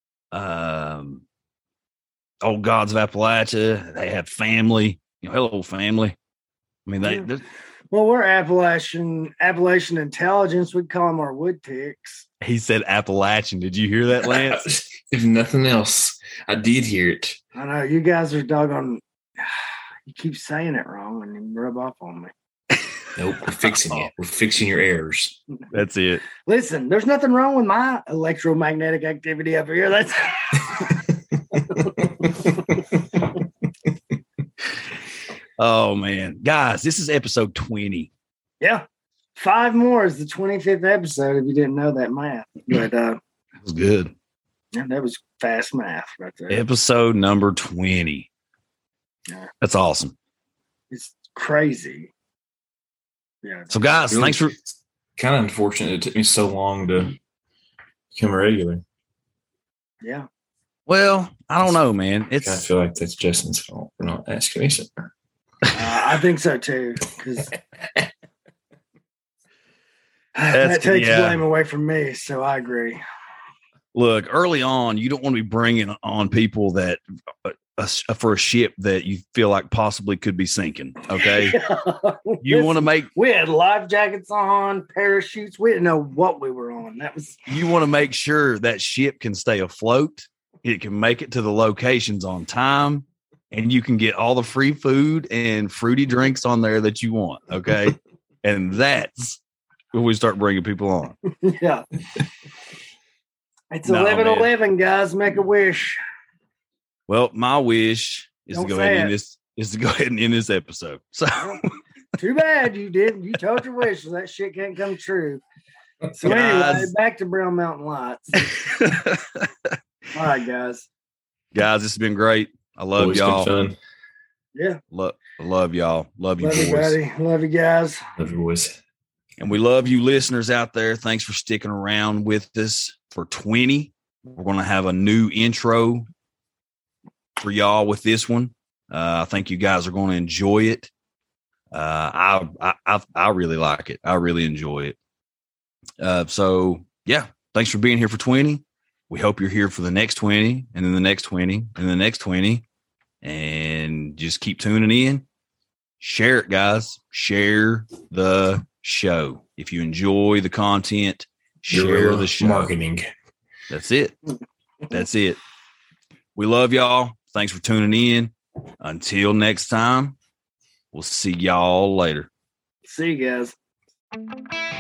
Old Gods of Appalachia. They have family, hello family. Well, we're Appalachian intelligence. We'd call them our wood ticks. He said Appalachian. Did you hear that, Lance? If nothing else, I did hear it. I know. You guys are doggone. You keep saying it wrong and you rub off on me. Nope, we're fixing it. We're fixing your errors. That's it. Listen, there's nothing wrong with my electromagnetic activity up here. That's oh, man. Guys, this is episode 20. Yeah. 5 more is the 25th episode, if you didn't know that math. But that was good. Yeah, that was fast math right there. Episode number 20. Yeah. That's awesome. It's crazy. Yeah. So, guys, really, thanks for... kind of unfortunate it took me so long to become a regular. Yeah. Well, I don't know, man. I feel like that's Justin's fault for not asking me something. I think so too, because that takes blame away from me. So I agree. Look, early on, you don't want to be bringing on people that for a ship that you feel like possibly could be sinking. Okay. You want to make, we had life jackets on, parachutes. We didn't know what we were on. You want to make sure that ship can stay afloat. It can make it to the locations on time, and you can get all the free food and fruity drinks on there that you want. Okay. And that's when we start bringing people on. Yeah. It's 11:11, guys. Make a wish. Well, my wish is to go ahead and end this episode. So too bad you didn't. You told your wish, so that shit can't come true. So anyway, back to Brown Mountain Lights. All right, guys. Guys, this has been great. I love y'all. Fun. Yeah. Love y'all. Love you, boys. Everybody. Love you guys. Love you, boys. And we love you listeners out there. Thanks for sticking around with us for 20. We're going to have a new intro for y'all with this one. I think you guys are going to enjoy it. I really like it. I really enjoy it. So yeah, thanks for being here for 20. We hope you're here for the next 20 and then the next 20 and the next 20, and just keep tuning in. Share it, guys. Share the show. If you enjoy the content, share the show. Marketing. That's it. That's it. We love y'all. Thanks for tuning in. Until next time, we'll see y'all later. See you guys.